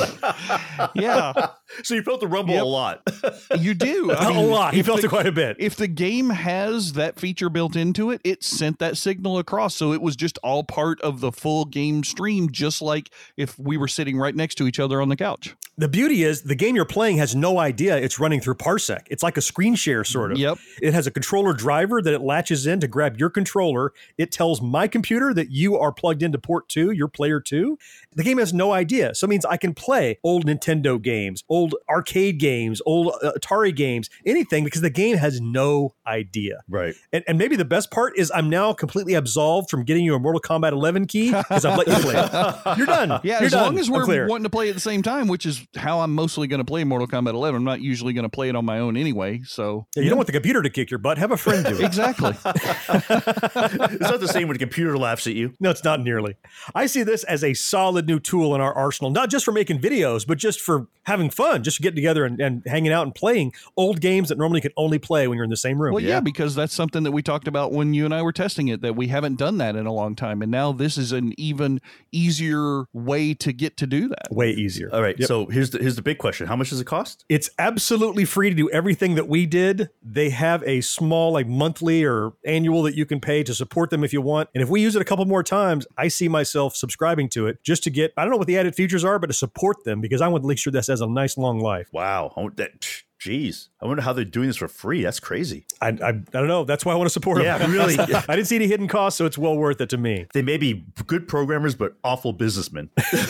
Yeah. So you felt the rumble Yep. a lot. You do. I A mean, lot. He if felt the- it quite a bit. If the game has that feature built into it, it sent that signal across. So it was just all part of the full game stream, just like if we were sitting right next to each other on the couch. The beauty is the game you're playing has no idea it's running through Parsec. It's like a screen share, sort of. Yep. It has a controller driver that it latches in to grab your controller. It tells my computer that you are plugged into port two, your player two. The game has no idea. So it means I can play old Nintendo games, old arcade games, old uh, Atari games, anything, because the game has no idea. Right. And, and maybe the best part is I'm now completely absolved from getting you a Mortal Kombat eleven key because I've let you play it. You're done. Yeah, You're as done. long as I'm we're clear. wanting to play at the same time, which is how I'm mostly going to play Mortal Kombat eleven. I'm not usually going to play it on my own anyway. So Yeah, you don't want the computer to kick your butt. Have a friend do it. exactly. It's not the same when the computer laughs at you. No, it's not nearly. I see this as a solid new tool in our arsenal, not just for making videos, but just for having fun, just getting together and, and hanging out and playing old games that normally can only play when you're in the same room. Well, yeah. because that's something that we talked about when you and I were testing it, that we haven't done that in a long time. And now this is an even easier way to get to do that. Way easier. All right. Yep. So here's the here's the big question. How much does it cost? It's absolutely free to do everything that we did. They have a small, like monthly or annual that you can pay to support them if you want. And if we use it a couple more times, I see myself subscribing to it just to get, I don't know what the added features are, but to support them because I want to make sure this has a nice long life. Wow. I want that. Jeez. I wonder how they're doing this for free. That's crazy. I, I, I don't know. That's why I want to support them. Yeah, really. I didn't see any hidden costs, so it's well worth it to me. They may be good programmers, but awful businessmen.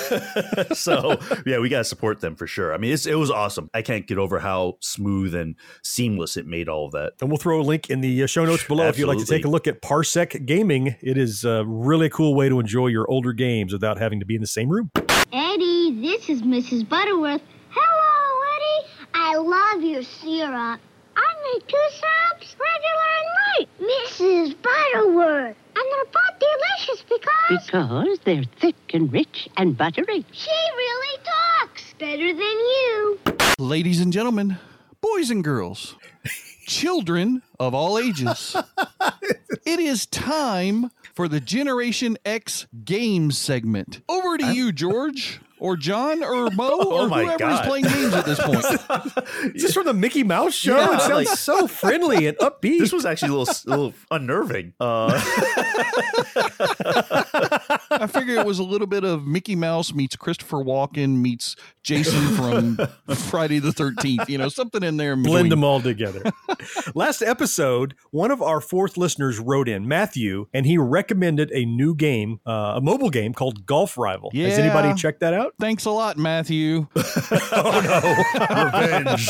So, yeah, we got to support them for sure. I mean, it's, it was awesome. I can't get over how smooth and seamless it made all of that. And we'll throw a link in the uh, show notes below if you'd like to take a look at Parsec Gaming. It is a really cool way to enjoy your older games without having to be in the same room. Eddie, this is Missus Butterworth. Hello, Eddie. I love your syrup. I make two syrups, regular and light. Missus Butterworth. And they're both delicious because... Because they're thick and rich and buttery. She really talks better than you. Ladies and gentlemen, boys and girls, children of all ages, it is time for the Generation X Games segment. Over to you, George, or John, or Mo, Oh or my whoever God. is playing games at this point. Is this from the Mickey Mouse show? Yeah, it sounds like- so friendly and upbeat. This was actually a little, a little unnerving. Uh, I figure it was a little bit of Mickey Mouse meets Christopher Walken meets Jason from Friday the thirteenth. You know, something in there. In Blend them all together. Last episode, one of our fourth listeners wrote in, Matthew, and he recommended a new game, uh, a mobile game called Golf Rival. Yeah. Has anybody checked that out? Thanks a lot, Matthew. Oh, no. Revenge.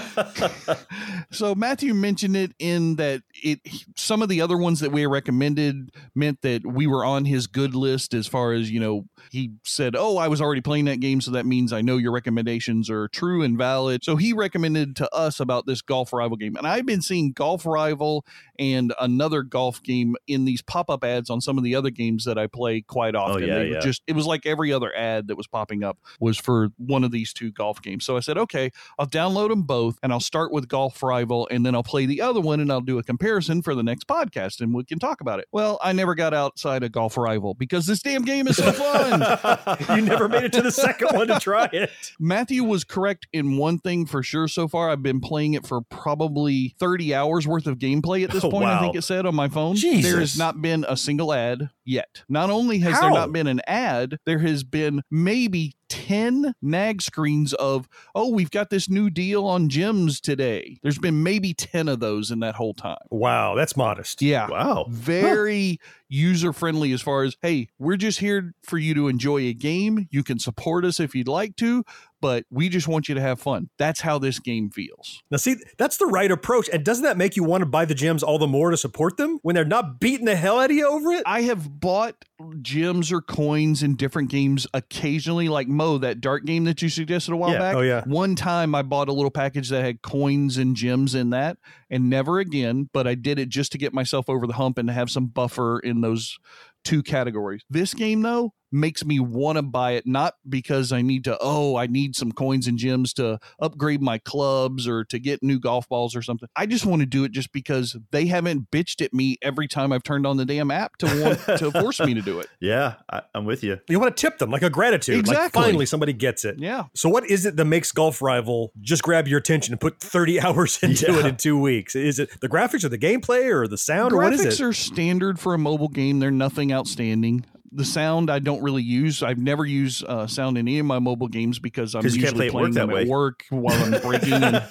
So Matthew mentioned it in that it some of the other ones that we recommended meant that we were on his good list as far as, you know, he said, oh, I was already playing that game, so that means I know your recommendations are true and valid. So he recommended to us about this Golf Rival game. And I've been seeing Golf Rival and another golf game in these pop-up ads on some of the other games that I play quite often. Oh, yeah, they yeah. Just it was like every other ad that was popping up was for one of these two golf games. So I said, okay, I'll download them both and I'll start with Golf Rival and then I'll play the other one and I'll do a comparison for the next podcast and we can talk about it. Well, I never got outside of Golf Rival because this damn game is so fun. You never made it to the second one to try it. Matthew was correct in one thing for sure so far. I've been playing it for probably thirty hours worth of gameplay at this Oh, point, wow. I think it said on my phone. Jesus. There has not been a single ad yet. Not only has How? there not been an ad, there has been maybe ten nag screens of, oh, we've got this new deal on gyms today. There's been maybe ten of those in that whole time. Wow, that's modest. Yeah. Wow. Very user friendly as far as, hey, we're just here for you to enjoy a game. You can support us if you'd like to, but we just want you to have fun. That's how this game feels. Now, see, that's the right approach. And doesn't that make you want to buy the gems all the more to support them when they're not beating the hell out of you over it? I have bought gems or coins in different games occasionally, like Mo, that Dart game that you suggested a while Yeah. back. Oh, yeah. One time I bought a little package that had coins and gems in that, and never again, but I did it just to get myself over the hump and to have some buffer in those two categories. This game, though, makes me want to buy it, not because I need to, oh, I need some coins and gems to upgrade my clubs or to get new golf balls or something. I just want to do it just because they haven't bitched at me every time I've turned on the damn app to want to force me to do it. Yeah, I, I'm with you. You want to tip them like a gratitude. Exactly. Like finally somebody gets it. Yeah. So what is it that makes Golf Rival just grab your attention and put thirty hours into Yeah. it in two weeks? Is it the graphics or the gameplay or the sound or what is Graphics it? are standard for a mobile game. They're nothing outstanding. The sound I don't really use. I've never used uh, sound in any of my mobile games because I'm 'Cause you can't usually play at work playing that them way. at work while I'm breaking.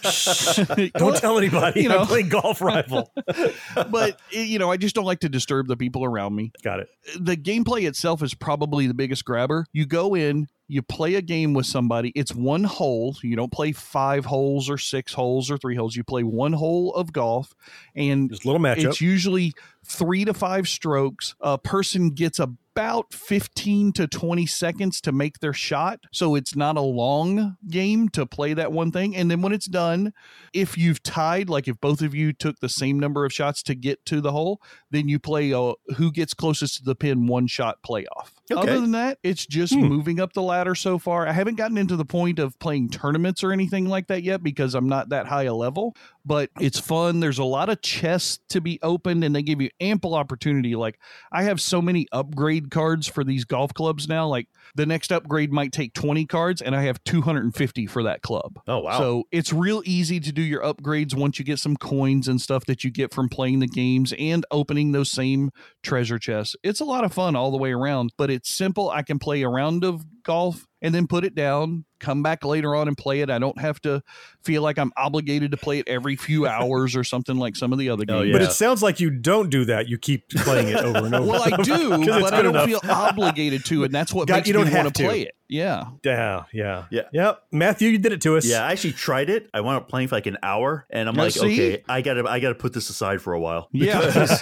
And Don't tell anybody. You know. I'm playing Golf Rival. But you know, I just don't like to disturb the people around me. Got it. The gameplay itself is probably the biggest grabber. You go in, you play a game with somebody. It's one hole. You don't play five holes or six holes or three holes. You play one hole of golf, and Just a little matchup. it's usually three to five strokes. A person gets about fifteen to twenty seconds to make their shot. So it's not a long game to play that one thing. And then when it's done, if you've tied, like if both of you took the same number of shots to get to the hole, then you play a who gets closest to the pin one shot playoff. Okay. Other than that, it's just Hmm. moving up the ladder so far. I haven't gotten into the point of playing tournaments or anything like that yet because I'm not that high a level, but it's fun. There's a lot of chests to be opened and they give you ample opportunity. Like I have so many upgrade cards for these golf clubs now. Like the next upgrade might take twenty cards and I have two hundred fifty for that club. Oh, wow. So it's real easy to do your upgrades once you get some coins and stuff that you get from playing the games and opening those same treasure chests. It's a lot of fun all the way around, but it's simple. I can play a round of golf and then put it down, come back later on and play it. I don't have to feel like I'm obligated to play it every few hours or something like some of the other games. Oh, yeah. But it sounds like you don't do that. You keep playing it over and over. Well, I do, 'Cause it's but I good don't enough. feel obligated to, and that's what God, makes you me don't want have to to. play it. Yeah. Yeah, yeah. Yeah. Yep. Matthew, you did it to us. Yeah, I actually tried it. I wound up playing for like an hour, and I'm Now, like, see? okay, I gotta, I gotta put this aside for a while. Yeah.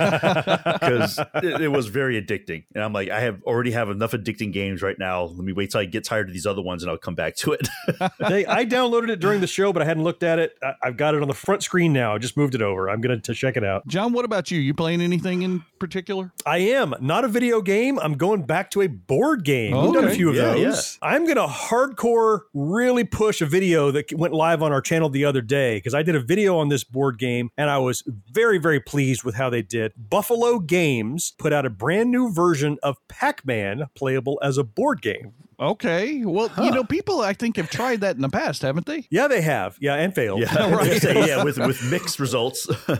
because it, it was very addicting, and I'm like, I have already have enough addicting games right now. Let me wait till I get tired of these other ones, and I'll come back to it. Hey, I downloaded it during the show, but I hadn't looked at it. I, I've got it on the front screen now. I just moved it over. I'm going to check it out. John, what about you? You playing anything in particular? I am. Not a video game. I'm going back to a board game. We've done a Okay. few of Yeah, those. I'm going to hardcore really push a video that went live on our channel the other day because I did a video on this board game and I was very, very pleased with how they did. Buffalo Games put out a brand new version of Pac-Man playable as a board game. Okay. Well, you know, people I think have tried that in the past, haven't they? Yeah, they have. Yeah, and failed. yeah, Right. yeah, with with mixed results.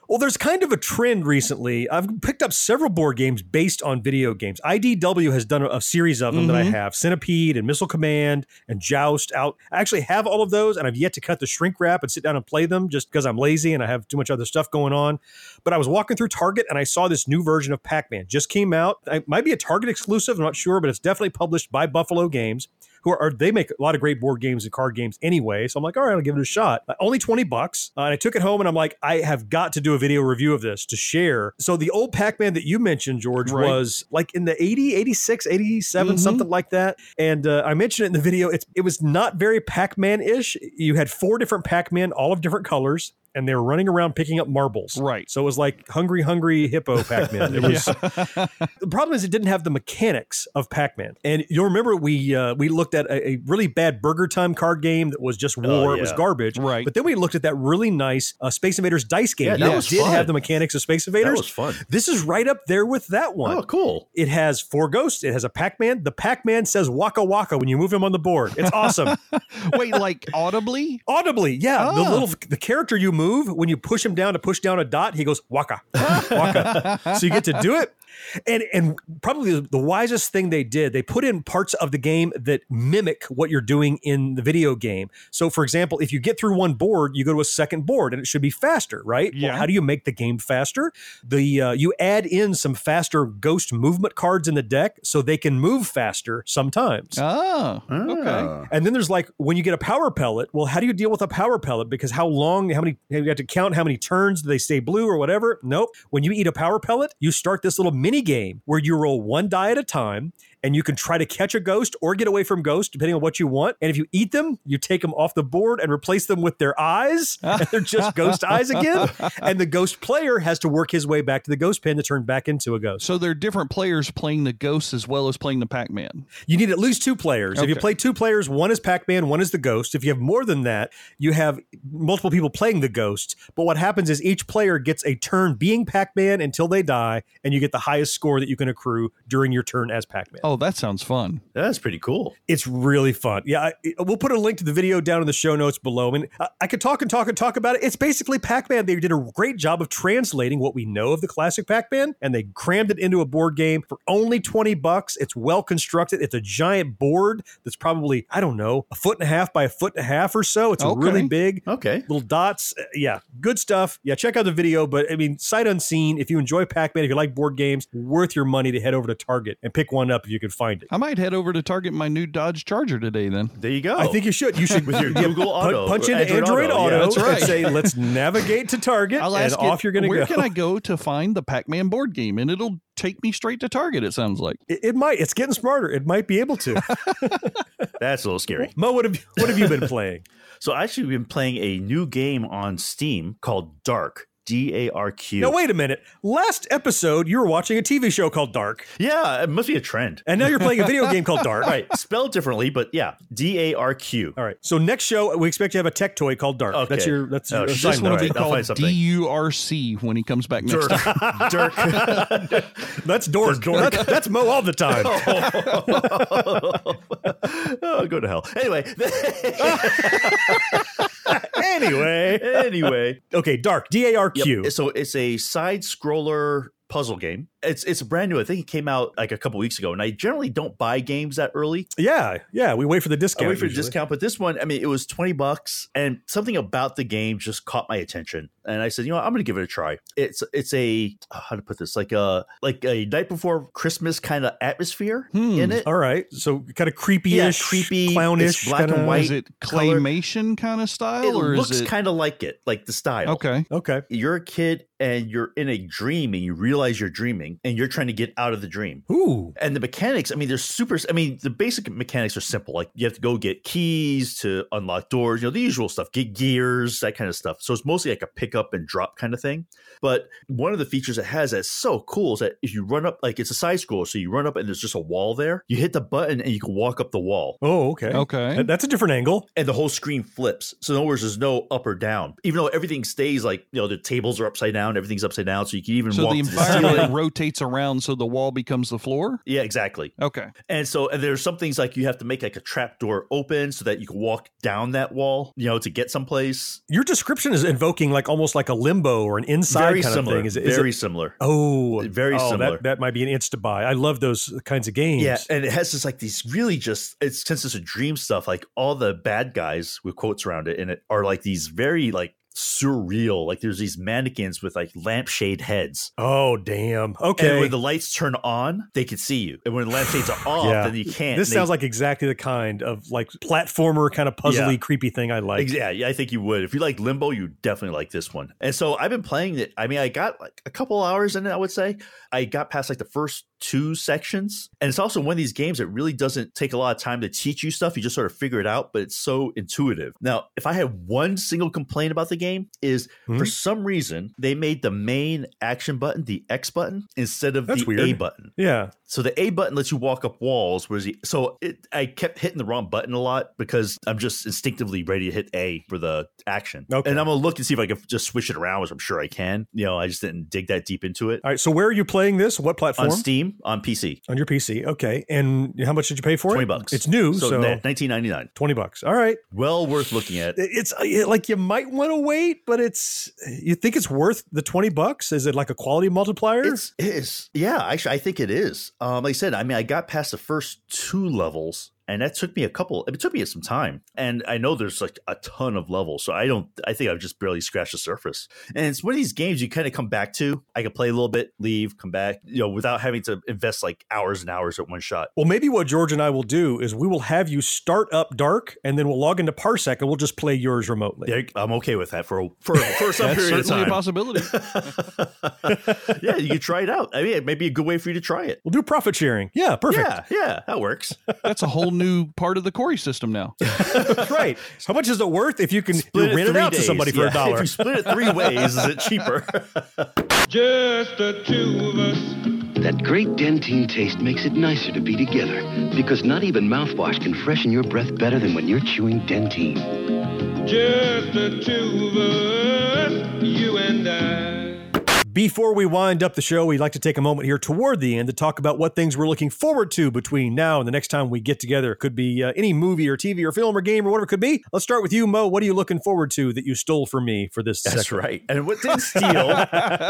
Well, there's kind of a trend recently. I've picked up several board games based on video games. I D W has done a, a series of them mm-hmm. that I have. Centipede and Missile Command and Joust out. I actually have all of those, and I've yet to cut the shrink wrap and sit down and play them just because I'm lazy and I have too much other stuff going on. But I was walking through Target, and I saw this new version of Pac-Man. Just came out. It might be a Target exclusive. I'm not sure, but it's definitely published by Buffalo Games. Who are, they make a lot of great board games and card games anyway. So I'm like, all right, I'll give it a shot. Uh, only twenty bucks. Uh, and I took it home and I'm like, I have got to do a video review of this to share. So the old Pac-Man that you mentioned, George, right. was like in the eighty, eighty-six, eighty-seven, mm-hmm. something like that. And uh, I mentioned it in the video. It's, it was not very Pac-Man-ish. You had four different Pac-Man, all of different colors. And they were running around picking up marbles. Right. So it was like Hungry, Hungry Hippo Pac-Man. It was. The problem is it didn't have the mechanics of Pac-Man. And you'll remember we uh, we looked at a, a really bad Burger Time card game that was just war. Oh, yeah. It was garbage. Right. But then we looked at that really nice uh, Space Invaders dice game. Yeah, that that was did fun. have the mechanics of Space Invaders. That was fun. This is right up there with that one. Oh, cool. It has four ghosts. It has a Pac-Man. The Pac-Man says Waka Waka when you move him on the board. It's awesome. Wait, like audibly? Audibly, yeah. Oh. The little the character you move, when you push him down to push down a dot, he goes waka waka. So you get to do it. And and probably the wisest thing they did, they put in parts of the game that mimic what you're doing in the video game. So, for example, if you get through one board, you go to a second board, and it should be faster, right? Yeah. Well, how do you make the game faster? The uh, you add in some faster ghost movement cards in the deck so they can move faster sometimes. Oh, okay. And then there's like when you get a power pellet. Well, how do you deal with a power pellet? Because how long? How many? You have to count how many turns do they stay blue or whatever. Nope. When you eat a power pellet, you start this little mini game where you roll one die at a time and you can try to catch a ghost or get away from ghosts depending on what you want. And if you eat them, you take them off the board and replace them with their eyes. And they're just ghost eyes again. And the ghost player has to work his way back to the ghost pin to turn back into a ghost. So there are different players playing the ghosts as well as playing the Pac-Man. You need at least two players. Okay. If you play two players, one is Pac-Man, one is the ghost. If you have more than that, you have multiple people playing the ghost. But what happens is each player gets a turn being Pac-Man until they die, and you get the highest score that you can accrue during your turn as Pac-Man. Oh, that sounds fun. That's pretty cool. It's really fun. Yeah, I, we'll put a link to the video down in the show notes below. I mean, I, I could talk and talk and talk about it. It's basically Pac-Man. They did a great job of translating what we know of the classic Pac-Man, and they crammed it into a board game for only twenty bucks. It's well constructed. It's a giant board that's probably, I don't know, a foot and a half by a foot and a half or so. It's Okay. really big. Okay. Little dots. Uh, Yeah, good stuff. Yeah, check out the video. But I mean, sight unseen, if you enjoy Pac-Man, if you like board games, worth your money to head over to Target and pick one up if you can find it. I might head over to Target my new Dodge Charger today then. There you go. I think you should. You should With your yeah, Google pu- Auto. punch into Android Android, Auto, Auto, yeah. That's right. and say, let's navigate to Target, I'll and ask off it, you're going to go. where can I go to find the Pac-Man board game? And it'll take me straight to Target, it sounds like. It, it might. It's getting smarter. It might be able to. That's a little scary. Mo, what have, you, what have you been playing? So I actually been playing a new game on Steam called Dark. D A R Q. Now, wait a minute. Last episode, you were watching a T V show called Dark. Yeah, it must be a trend. And now you're playing a video game called Dark. Right. Spelled differently, but yeah. D A R Q. All right. So next show, we expect you to have a tech toy called Dark. Okay. That's your that's Oh, your this This assignment. one will be All right, I'll find called something. D U R C when he comes back next Dirk. time. Dirk. That's Dork. Dork. That's, that's Mo all the time. Oh, go to hell. Anyway. Anyway. anyway. Okay, Dark. D A R Q. Yep. So it's a side scroller puzzle game. It's it's brand new. I think it came out like a couple weeks ago, and I generally don't buy games that early. Yeah, yeah. We wait for the discount. I wait for usually. the discount, but this one, I mean, it was twenty bucks, and something about the game just caught my attention. And I said, you know what, I'm going to give it a try. It's it's a uh, how to put this, like a like a Night Before Christmas kind of atmosphere Hmm. in it. All right. So kind of creepy-ish, Yeah, creepy, clownish, it's black and kinda- white. Is it color. claymation kind of style? It or looks is it kind of like it, like the style. Okay. Okay. You're a kid and you're in a dream and you realize you're dreaming and you're trying to get out of the dream. Ooh. And the mechanics, I mean, they're super, I mean, the basic mechanics are simple. Like you have to go get keys to unlock doors, you know, the usual stuff, get gears, that kind of stuff. So it's mostly like a pick up and drop kind of thing. But one of the features it has that's so cool is that if you run up, like it's a side scroller, so you run up and there's just a wall there, you hit the button and you can walk up the wall. Oh, okay. Okay. That- That's a different angle. And the whole screen flips. So in other words, there's no up or down. Even though everything stays like, you know, the tables are upside down down, everything's upside down, so you can even So walk the to environment ceiling. rotates around, so the wall becomes the floor. Yeah, exactly. Okay. And so and there's some things like you have to make like a trap door open so that you can walk down that wall, you know, to get someplace. Your description is invoking like almost like a Limbo or an Inside Very kind similar. of thing. Is it, is very it, similar. Oh, very oh, similar. That, that might be an insta buy. I love those kinds of games. Yeah, and it has this like these really just it's since it's a dream stuff. Like all the bad guys with quotes around it, and it are like these very like surreal. Like there's these mannequins with like lampshade heads. Oh, damn. Okay. And when the lights turn on, they can see you, and when the lampshades are off, Yeah. then you can't. This They- sounds like exactly the kind of like platformer kind of puzzly, Yeah. creepy thing I like. Ex- Yeah, yeah, I think you would. If you like Limbo, you definitely like this one. And so I've been playing it. I mean, I got like a couple hours in it, I would say. I got past like the first two sections. And it's also one of these games that really doesn't take a lot of time to teach you stuff. You just sort of figure it out, but it's so intuitive. Now, if I had one single complaint about the game is Hmm? for some reason, they made the main action button the X button instead of That's the weird. A button. Yeah. So the A button lets you walk up walls, whereas the so it, I kept hitting the wrong button a lot because I'm just instinctively ready to hit A for the action. Okay. And I'm gonna look and see if I can just switch it around, which I'm sure I can. You know, I just didn't dig that deep into it. All right. So where are you playing this? What platform? On Steam, on P C, On your P C. Okay. And how much did you pay for it? twenty bucks. It's new. so So, nineteen ninety-nine. twenty bucks. All right. Well worth looking at. It's uh, like you might want to wait, but it's, you think it's worth the twenty bucks? Is it like a quality multiplier? It's it is. Yeah, actually, I think it is. Um, like I said, I mean, I got past the first two levels, and that took me a couple. It took me some time, and I know there's like a ton of levels, so I don't. I think I've just barely scratched the surface. And it's one of these games you kind of come back to. I can play a little bit, leave, come back, you know, without having to invest like hours and hours at one shot. Well, maybe what George and I will do is we will have you start up Dark, and then we'll log into Parsec, and we'll just play yours remotely. Yeah, I'm okay with that for for for some That's period of certainly time. a possibility. Yeah, you can try it out. I mean, it may be a good way for you to try it. We'll do profit sharing. Yeah, perfect. Yeah, yeah, that works. That's a whole new part of the Corey system now. That's right. How much is it worth if you can Split you rent it three out to days. somebody for Yeah, a dollar? If you split it three ways, is it cheaper? Just the two of us. That great Dentyne taste makes it nicer to be together, because not even mouthwash can freshen your breath better than when you're chewing Dentyne. Just the two of us, you and I. Before we wind up the show, we'd like to take a moment here toward the end to talk about what things we're looking forward to between now and the next time we get together. It could be uh, any movie or T V or film or game or whatever it could be. Let's start with you, Mo. What are you looking forward to that you stole from me for this That's segment? right. And what didn't steal,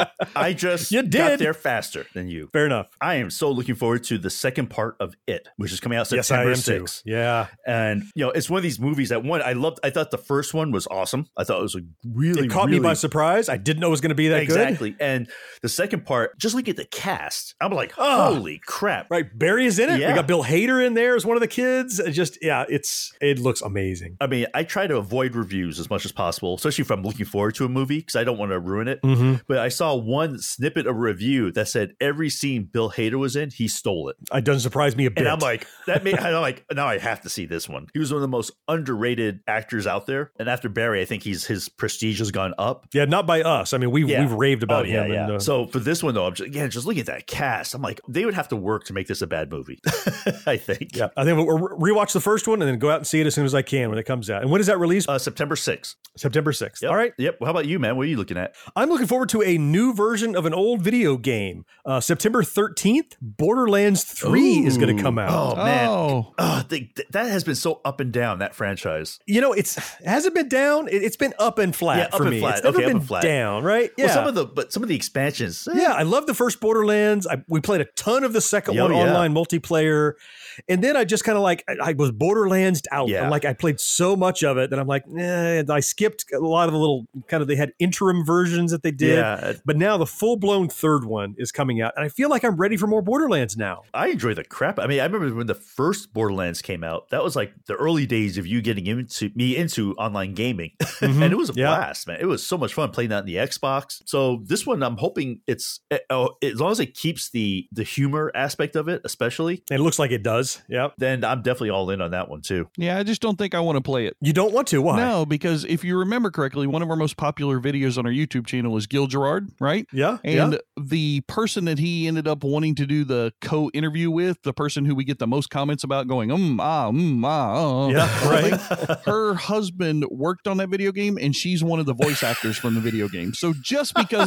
I just You got did. there faster than you. Fair enough. I am so looking forward to the second part of It, which is coming out Yes, I September am too. sixth. Yeah. And, you know, it's one of these movies that one, I loved, I thought the first one was awesome. I thought it was a really, It caught really, me by surprise. I didn't know it was going to be that good. exactly. And the second part, just look at the cast. I'm like, holy crap. Right. Barry is in it. Yeah. We got Bill Hader in there as one of the kids. It just, yeah, it's, it looks amazing. I mean, I try to avoid reviews as much as possible, especially if I'm looking forward to a movie because I don't want to ruin it. Mhm. But I saw one snippet of a review that said every scene Bill Hader was in, he stole it. It doesn't surprise me a bit. And I'm like, that made, I'm like, now I have to see this one. He was one of the most underrated actors out there. And after Barry, I think he's his prestige has gone up. yeah, not by us. I mean, we've, Yeah. we've raved about Oh, yeah, him. yeah. And, uh, so for this one, though, I'm just, again, just looking at that cast, I'm like, they would have to work to make this a bad movie, I think. yeah, I think we'll re- rewatch the first one and then go out and see it as soon as I can when it comes out. And when is that released? Uh, September sixth. September sixth. Yep. All right. Yep. Well, how about you, man? What are you looking at? I'm looking forward to a new version of an old video game. Uh, September thirteenth, Borderlands three is going to come out. Oh, man. Oh. Oh, they, th- that has been so up and down, that franchise. You know, it's hasn't been down. It, it's been up and flat Yeah, up for and me. flat. It's never Okay, up been and flat. down, right? Yeah. Well, some of the, but some of the expansions. eh, yeah, I love the first Borderlands. I, we played a ton of the second Oh, one yeah. online multiplayer. And then I just kind of like, I, I was Borderlands out. Yeah. I'm like, I played so much of it that I'm like, eh, I skipped a lot of the little kind of, they had interim versions that they did. Yeah. But now the full blown third one is coming out. And I feel like I'm ready for more Borderlands now. I enjoy the crap. I mean, I remember when the first Borderlands came out, that was like the early days of you getting into me into online gaming. Mm-hmm. And it was a Yeah. blast, man. It was so much fun playing that in the Xbox. So this one, I'm hoping it's, eh, oh, as long as it keeps the, the humor aspect of it, especially, And it looks like it does. Yep. then I'm definitely all in on that one too. Yeah, I just don't think I want to play it. You don't want to? Why? No, because if you remember correctly, one of our most popular videos on our YouTube channel is Gil Gerard, right? Yeah. And yeah. the person that he ended up wanting to do the co-interview with, the person who we get the most comments about going, um, ah, um, ah, uh, Yeah, right. her husband worked on that video game and she's one of the voice actors from the video game. So just because of that,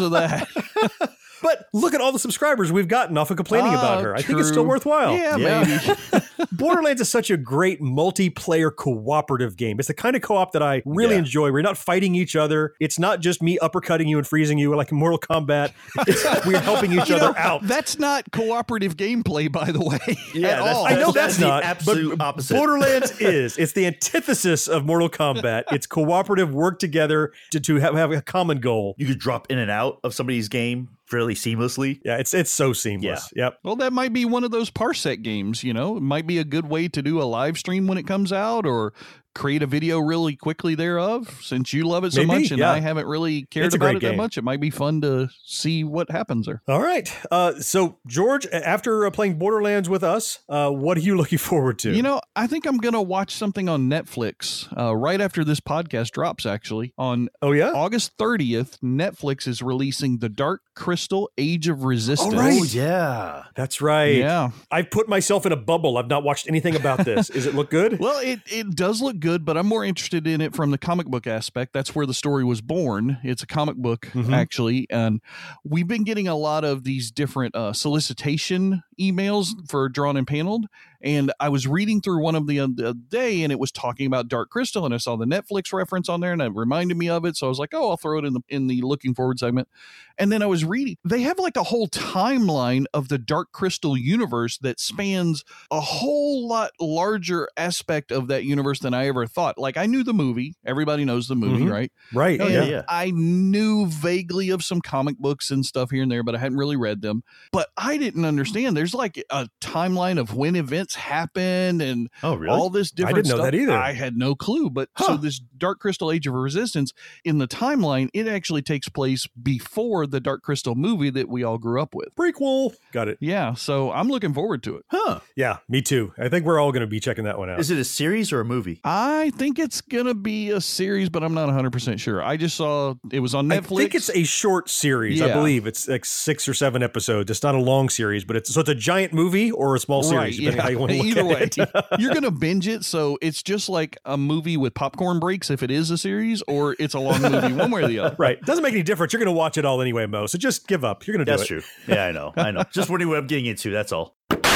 But look at all the subscribers we've gotten off of complaining Ah, about her. I think it's still true. worthwhile. Yeah, maybe. Borderlands is such a great multiplayer cooperative game. It's the kind of co-op that I really Yeah. enjoy. We're not fighting each other. It's not just me uppercutting you and freezing you like in Mortal Kombat. It's, we're helping each You other know, out. That's not cooperative gameplay, by the way. Yeah, at that's- all. I know That's that's, the not, absolute but opposite. Borderlands is. It's the antithesis of Mortal Kombat. It's cooperative work together to, to have, have a common goal. You could drop in and out of somebody's game fairly seamlessly. Yeah, it's it's so seamless. Yep. Well, that might be one of those Parsec games, you know? It might be a good way to do a live stream when it comes out or create a video really quickly thereof. Since you love it so Maybe, much and yeah. I haven't really cared It's a about great it that game. much, it might be fun to see what happens there. All right. Uh, so, George, after uh, playing Borderlands with us, uh, what are you looking forward to? You know, I think I'm going to watch something on Netflix uh, right after this podcast drops, actually. On oh, yeah? August thirtieth, Netflix is releasing The Dark Crystal Age of Resistance. Oh, right. Oh, yeah. That's right. Yeah. I've put myself in a bubble. I've not watched anything about this. Does it look good? Well, it, it does look good, but I'm more interested in it from the comic book aspect. That's where the story was born. It's a comic book, Mhm. actually. And we've been getting a lot of these different uh, solicitation emails for Drawn and Paneled. And I was reading through one of the other day, and it was talking about Dark Crystal, and I saw the Netflix reference on there, and it reminded me of it. So I was like, "Oh, I'll throw it in the in the looking forward segment." And then I was reading; they have like a whole timeline of the Dark Crystal universe that spans a whole lot larger aspect of that universe than I ever thought. Like I knew the movie; everybody knows the movie, Mhm. right? Right. And yeah, yeah. I knew vaguely of some comic books and stuff here and there, but I hadn't really read them. But I didn't understand. There's like a timeline of when events happened and Oh, really? all this different didn't know stuff. that either. I had no clue. But Huh. so this Dark Crystal Age of Resistance in the timeline, it actually takes place before the Dark Crystal movie that we all grew up with. Prequel. Got it. Yeah, so I'm looking forward to it. Huh. Yeah, me too. I think we're all going to be checking that one out. Is it a series or a movie? I think it's gonna be a series, but I'm not one hundred percent sure. I just saw it was on I Netflix. think it's a short series. I Yeah. believe it's like six or seven episodes. It's not a long series, but it's so it's a giant movie or a small Right, series, depending yeah. how you want to look Either way, at it. you're gonna binge it, so it's just like a movie with popcorn breaks if it is a series, or it's a long movie, one way or the other. Right. Doesn't make any difference. You're going to watch it all anyway, Mo. So just give up. You're going to do That's it. true. Yeah, I know. I know. Just wondering what I'm getting into. That's all.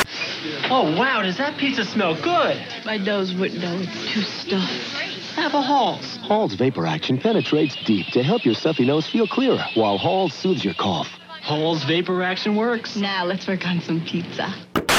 Oh, wow, does that pizza smell good? My nose wouldn't know. It's too stuffed. Have a Halls. Hall's Vapor Action penetrates deep to help your stuffy nose feel clearer, while Hall's soothes your cough. Halls Vapor Action works. Now let's work on some pizza.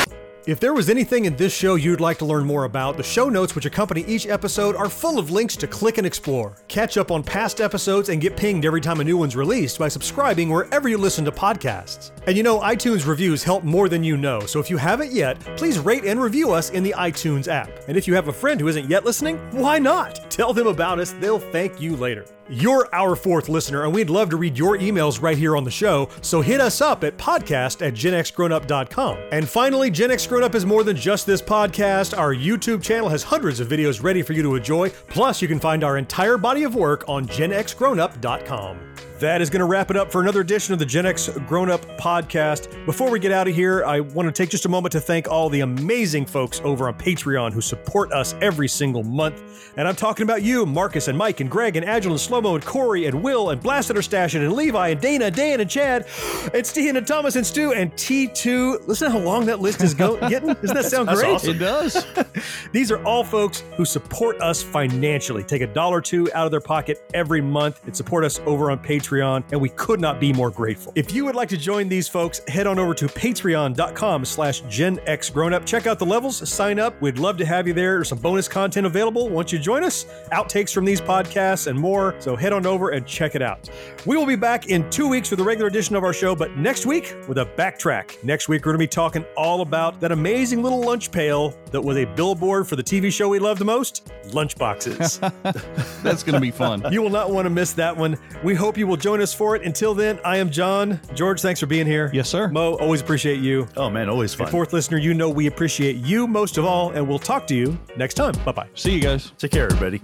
If there was anything in this show you'd like to learn more about, the show notes which accompany each episode are full of links to click and explore. Catch up on past episodes and get pinged every time a new one's released by subscribing wherever you listen to podcasts. And you know, iTunes reviews help more than you know, so if you haven't yet, please rate and review us in the iTunes app. And if you have a friend who isn't yet listening, why not? Tell them about us, they'll thank you later. You're our fourth listener, and we'd love to read your emails right here on the show, so hit us up at podcast at gen x grown up dot com. And finally, Gen X Grown Up is more than just this podcast. Our YouTube channel has hundreds of videos ready for you to enjoy, plus you can find our entire body of work on gen x grown up dot com. That is going to wrap it up for another edition of the Gen X Grown Up Podcast. Before we get out of here, I want to take just a moment to thank all the amazing folks over on Patreon who support us every single month. And I'm talking about you, Marcus and Mike and Greg and Agile and Slow-Mo and Corey and Will and Blasted or Stashin' and Levi and Dana, Dan and Chad and Steve and Thomas and Stu and T two. Listen to how long that list is go- getting. Doesn't that sound That's great? awesome. It does. These are all folks who support us financially. Take a dollar or two out of their pocket every month and support us over on Patreon, and we could not be more grateful. If you would like to join these folks, head on over to patreon.com slash Gen X Grown Up. Check out the levels, sign up. We'd love to have you there. There's some bonus content available once you join us, outtakes from these podcasts and more. So head on over and check it out. We will be back in two weeks with a regular edition of our show, but next week with a backtrack. Next week, we're going to be talking all about that amazing little lunch pail that was a billboard for the T V show we love the most, Lunchboxes. That's going to be fun. You will not want to miss that one. We hope you will join us for it. Until then, I am John. George, thanks for being here. Yes, sir. Mo, always appreciate you. Oh, man, always fun. And fourth listener, you know we appreciate you most of all, and we'll talk to you next time. Bye-bye. See you guys. Take care, everybody.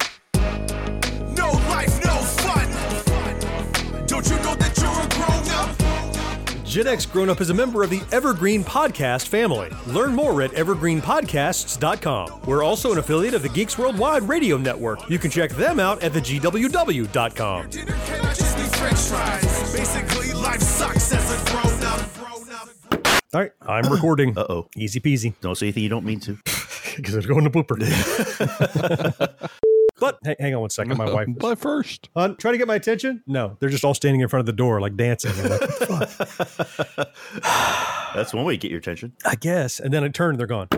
No life, no fun. Don't you know that you're a grown up? Gen X Grown Up is a member of the Evergreen Podcast family. Learn more at evergreen podcasts dot com. We're also an affiliate of the Geeks Worldwide Radio Network. You can check them out at the G W W dot com. Dinner can I just be fresh? french fries. Basically, life sucks as a grown up. All right, I'm recording. Uh-oh. Easy peasy. Don't say anything you don't mean to. Because it's going to blooper. But hey, hang on one second, my wife. But first. Uh, try to get my attention? No, they're just all standing in front of the door like dancing. Like, fuck. That's one way to get your attention. I guess. And then I turn, they're gone.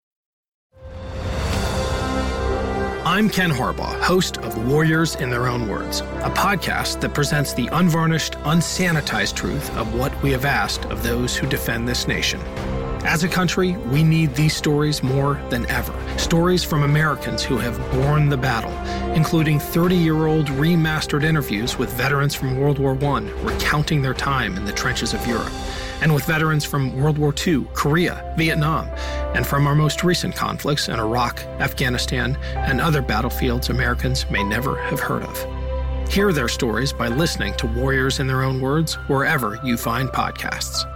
I'm Ken Harbaugh, host of Warriors in Their Own Words, a podcast that presents the unvarnished, unsanitized truth of what we have asked of those who defend this nation. As a country, we need these stories more than ever. Stories from Americans who have borne the battle, including thirty-year-old remastered interviews with veterans from World War One recounting their time in the trenches of Europe, and with veterans from World War Two, Korea, Vietnam, and from our most recent conflicts in Iraq, Afghanistan, and other battlefields Americans may never have heard of. Hear their stories by listening to Warriors in Their Own Words wherever you find podcasts.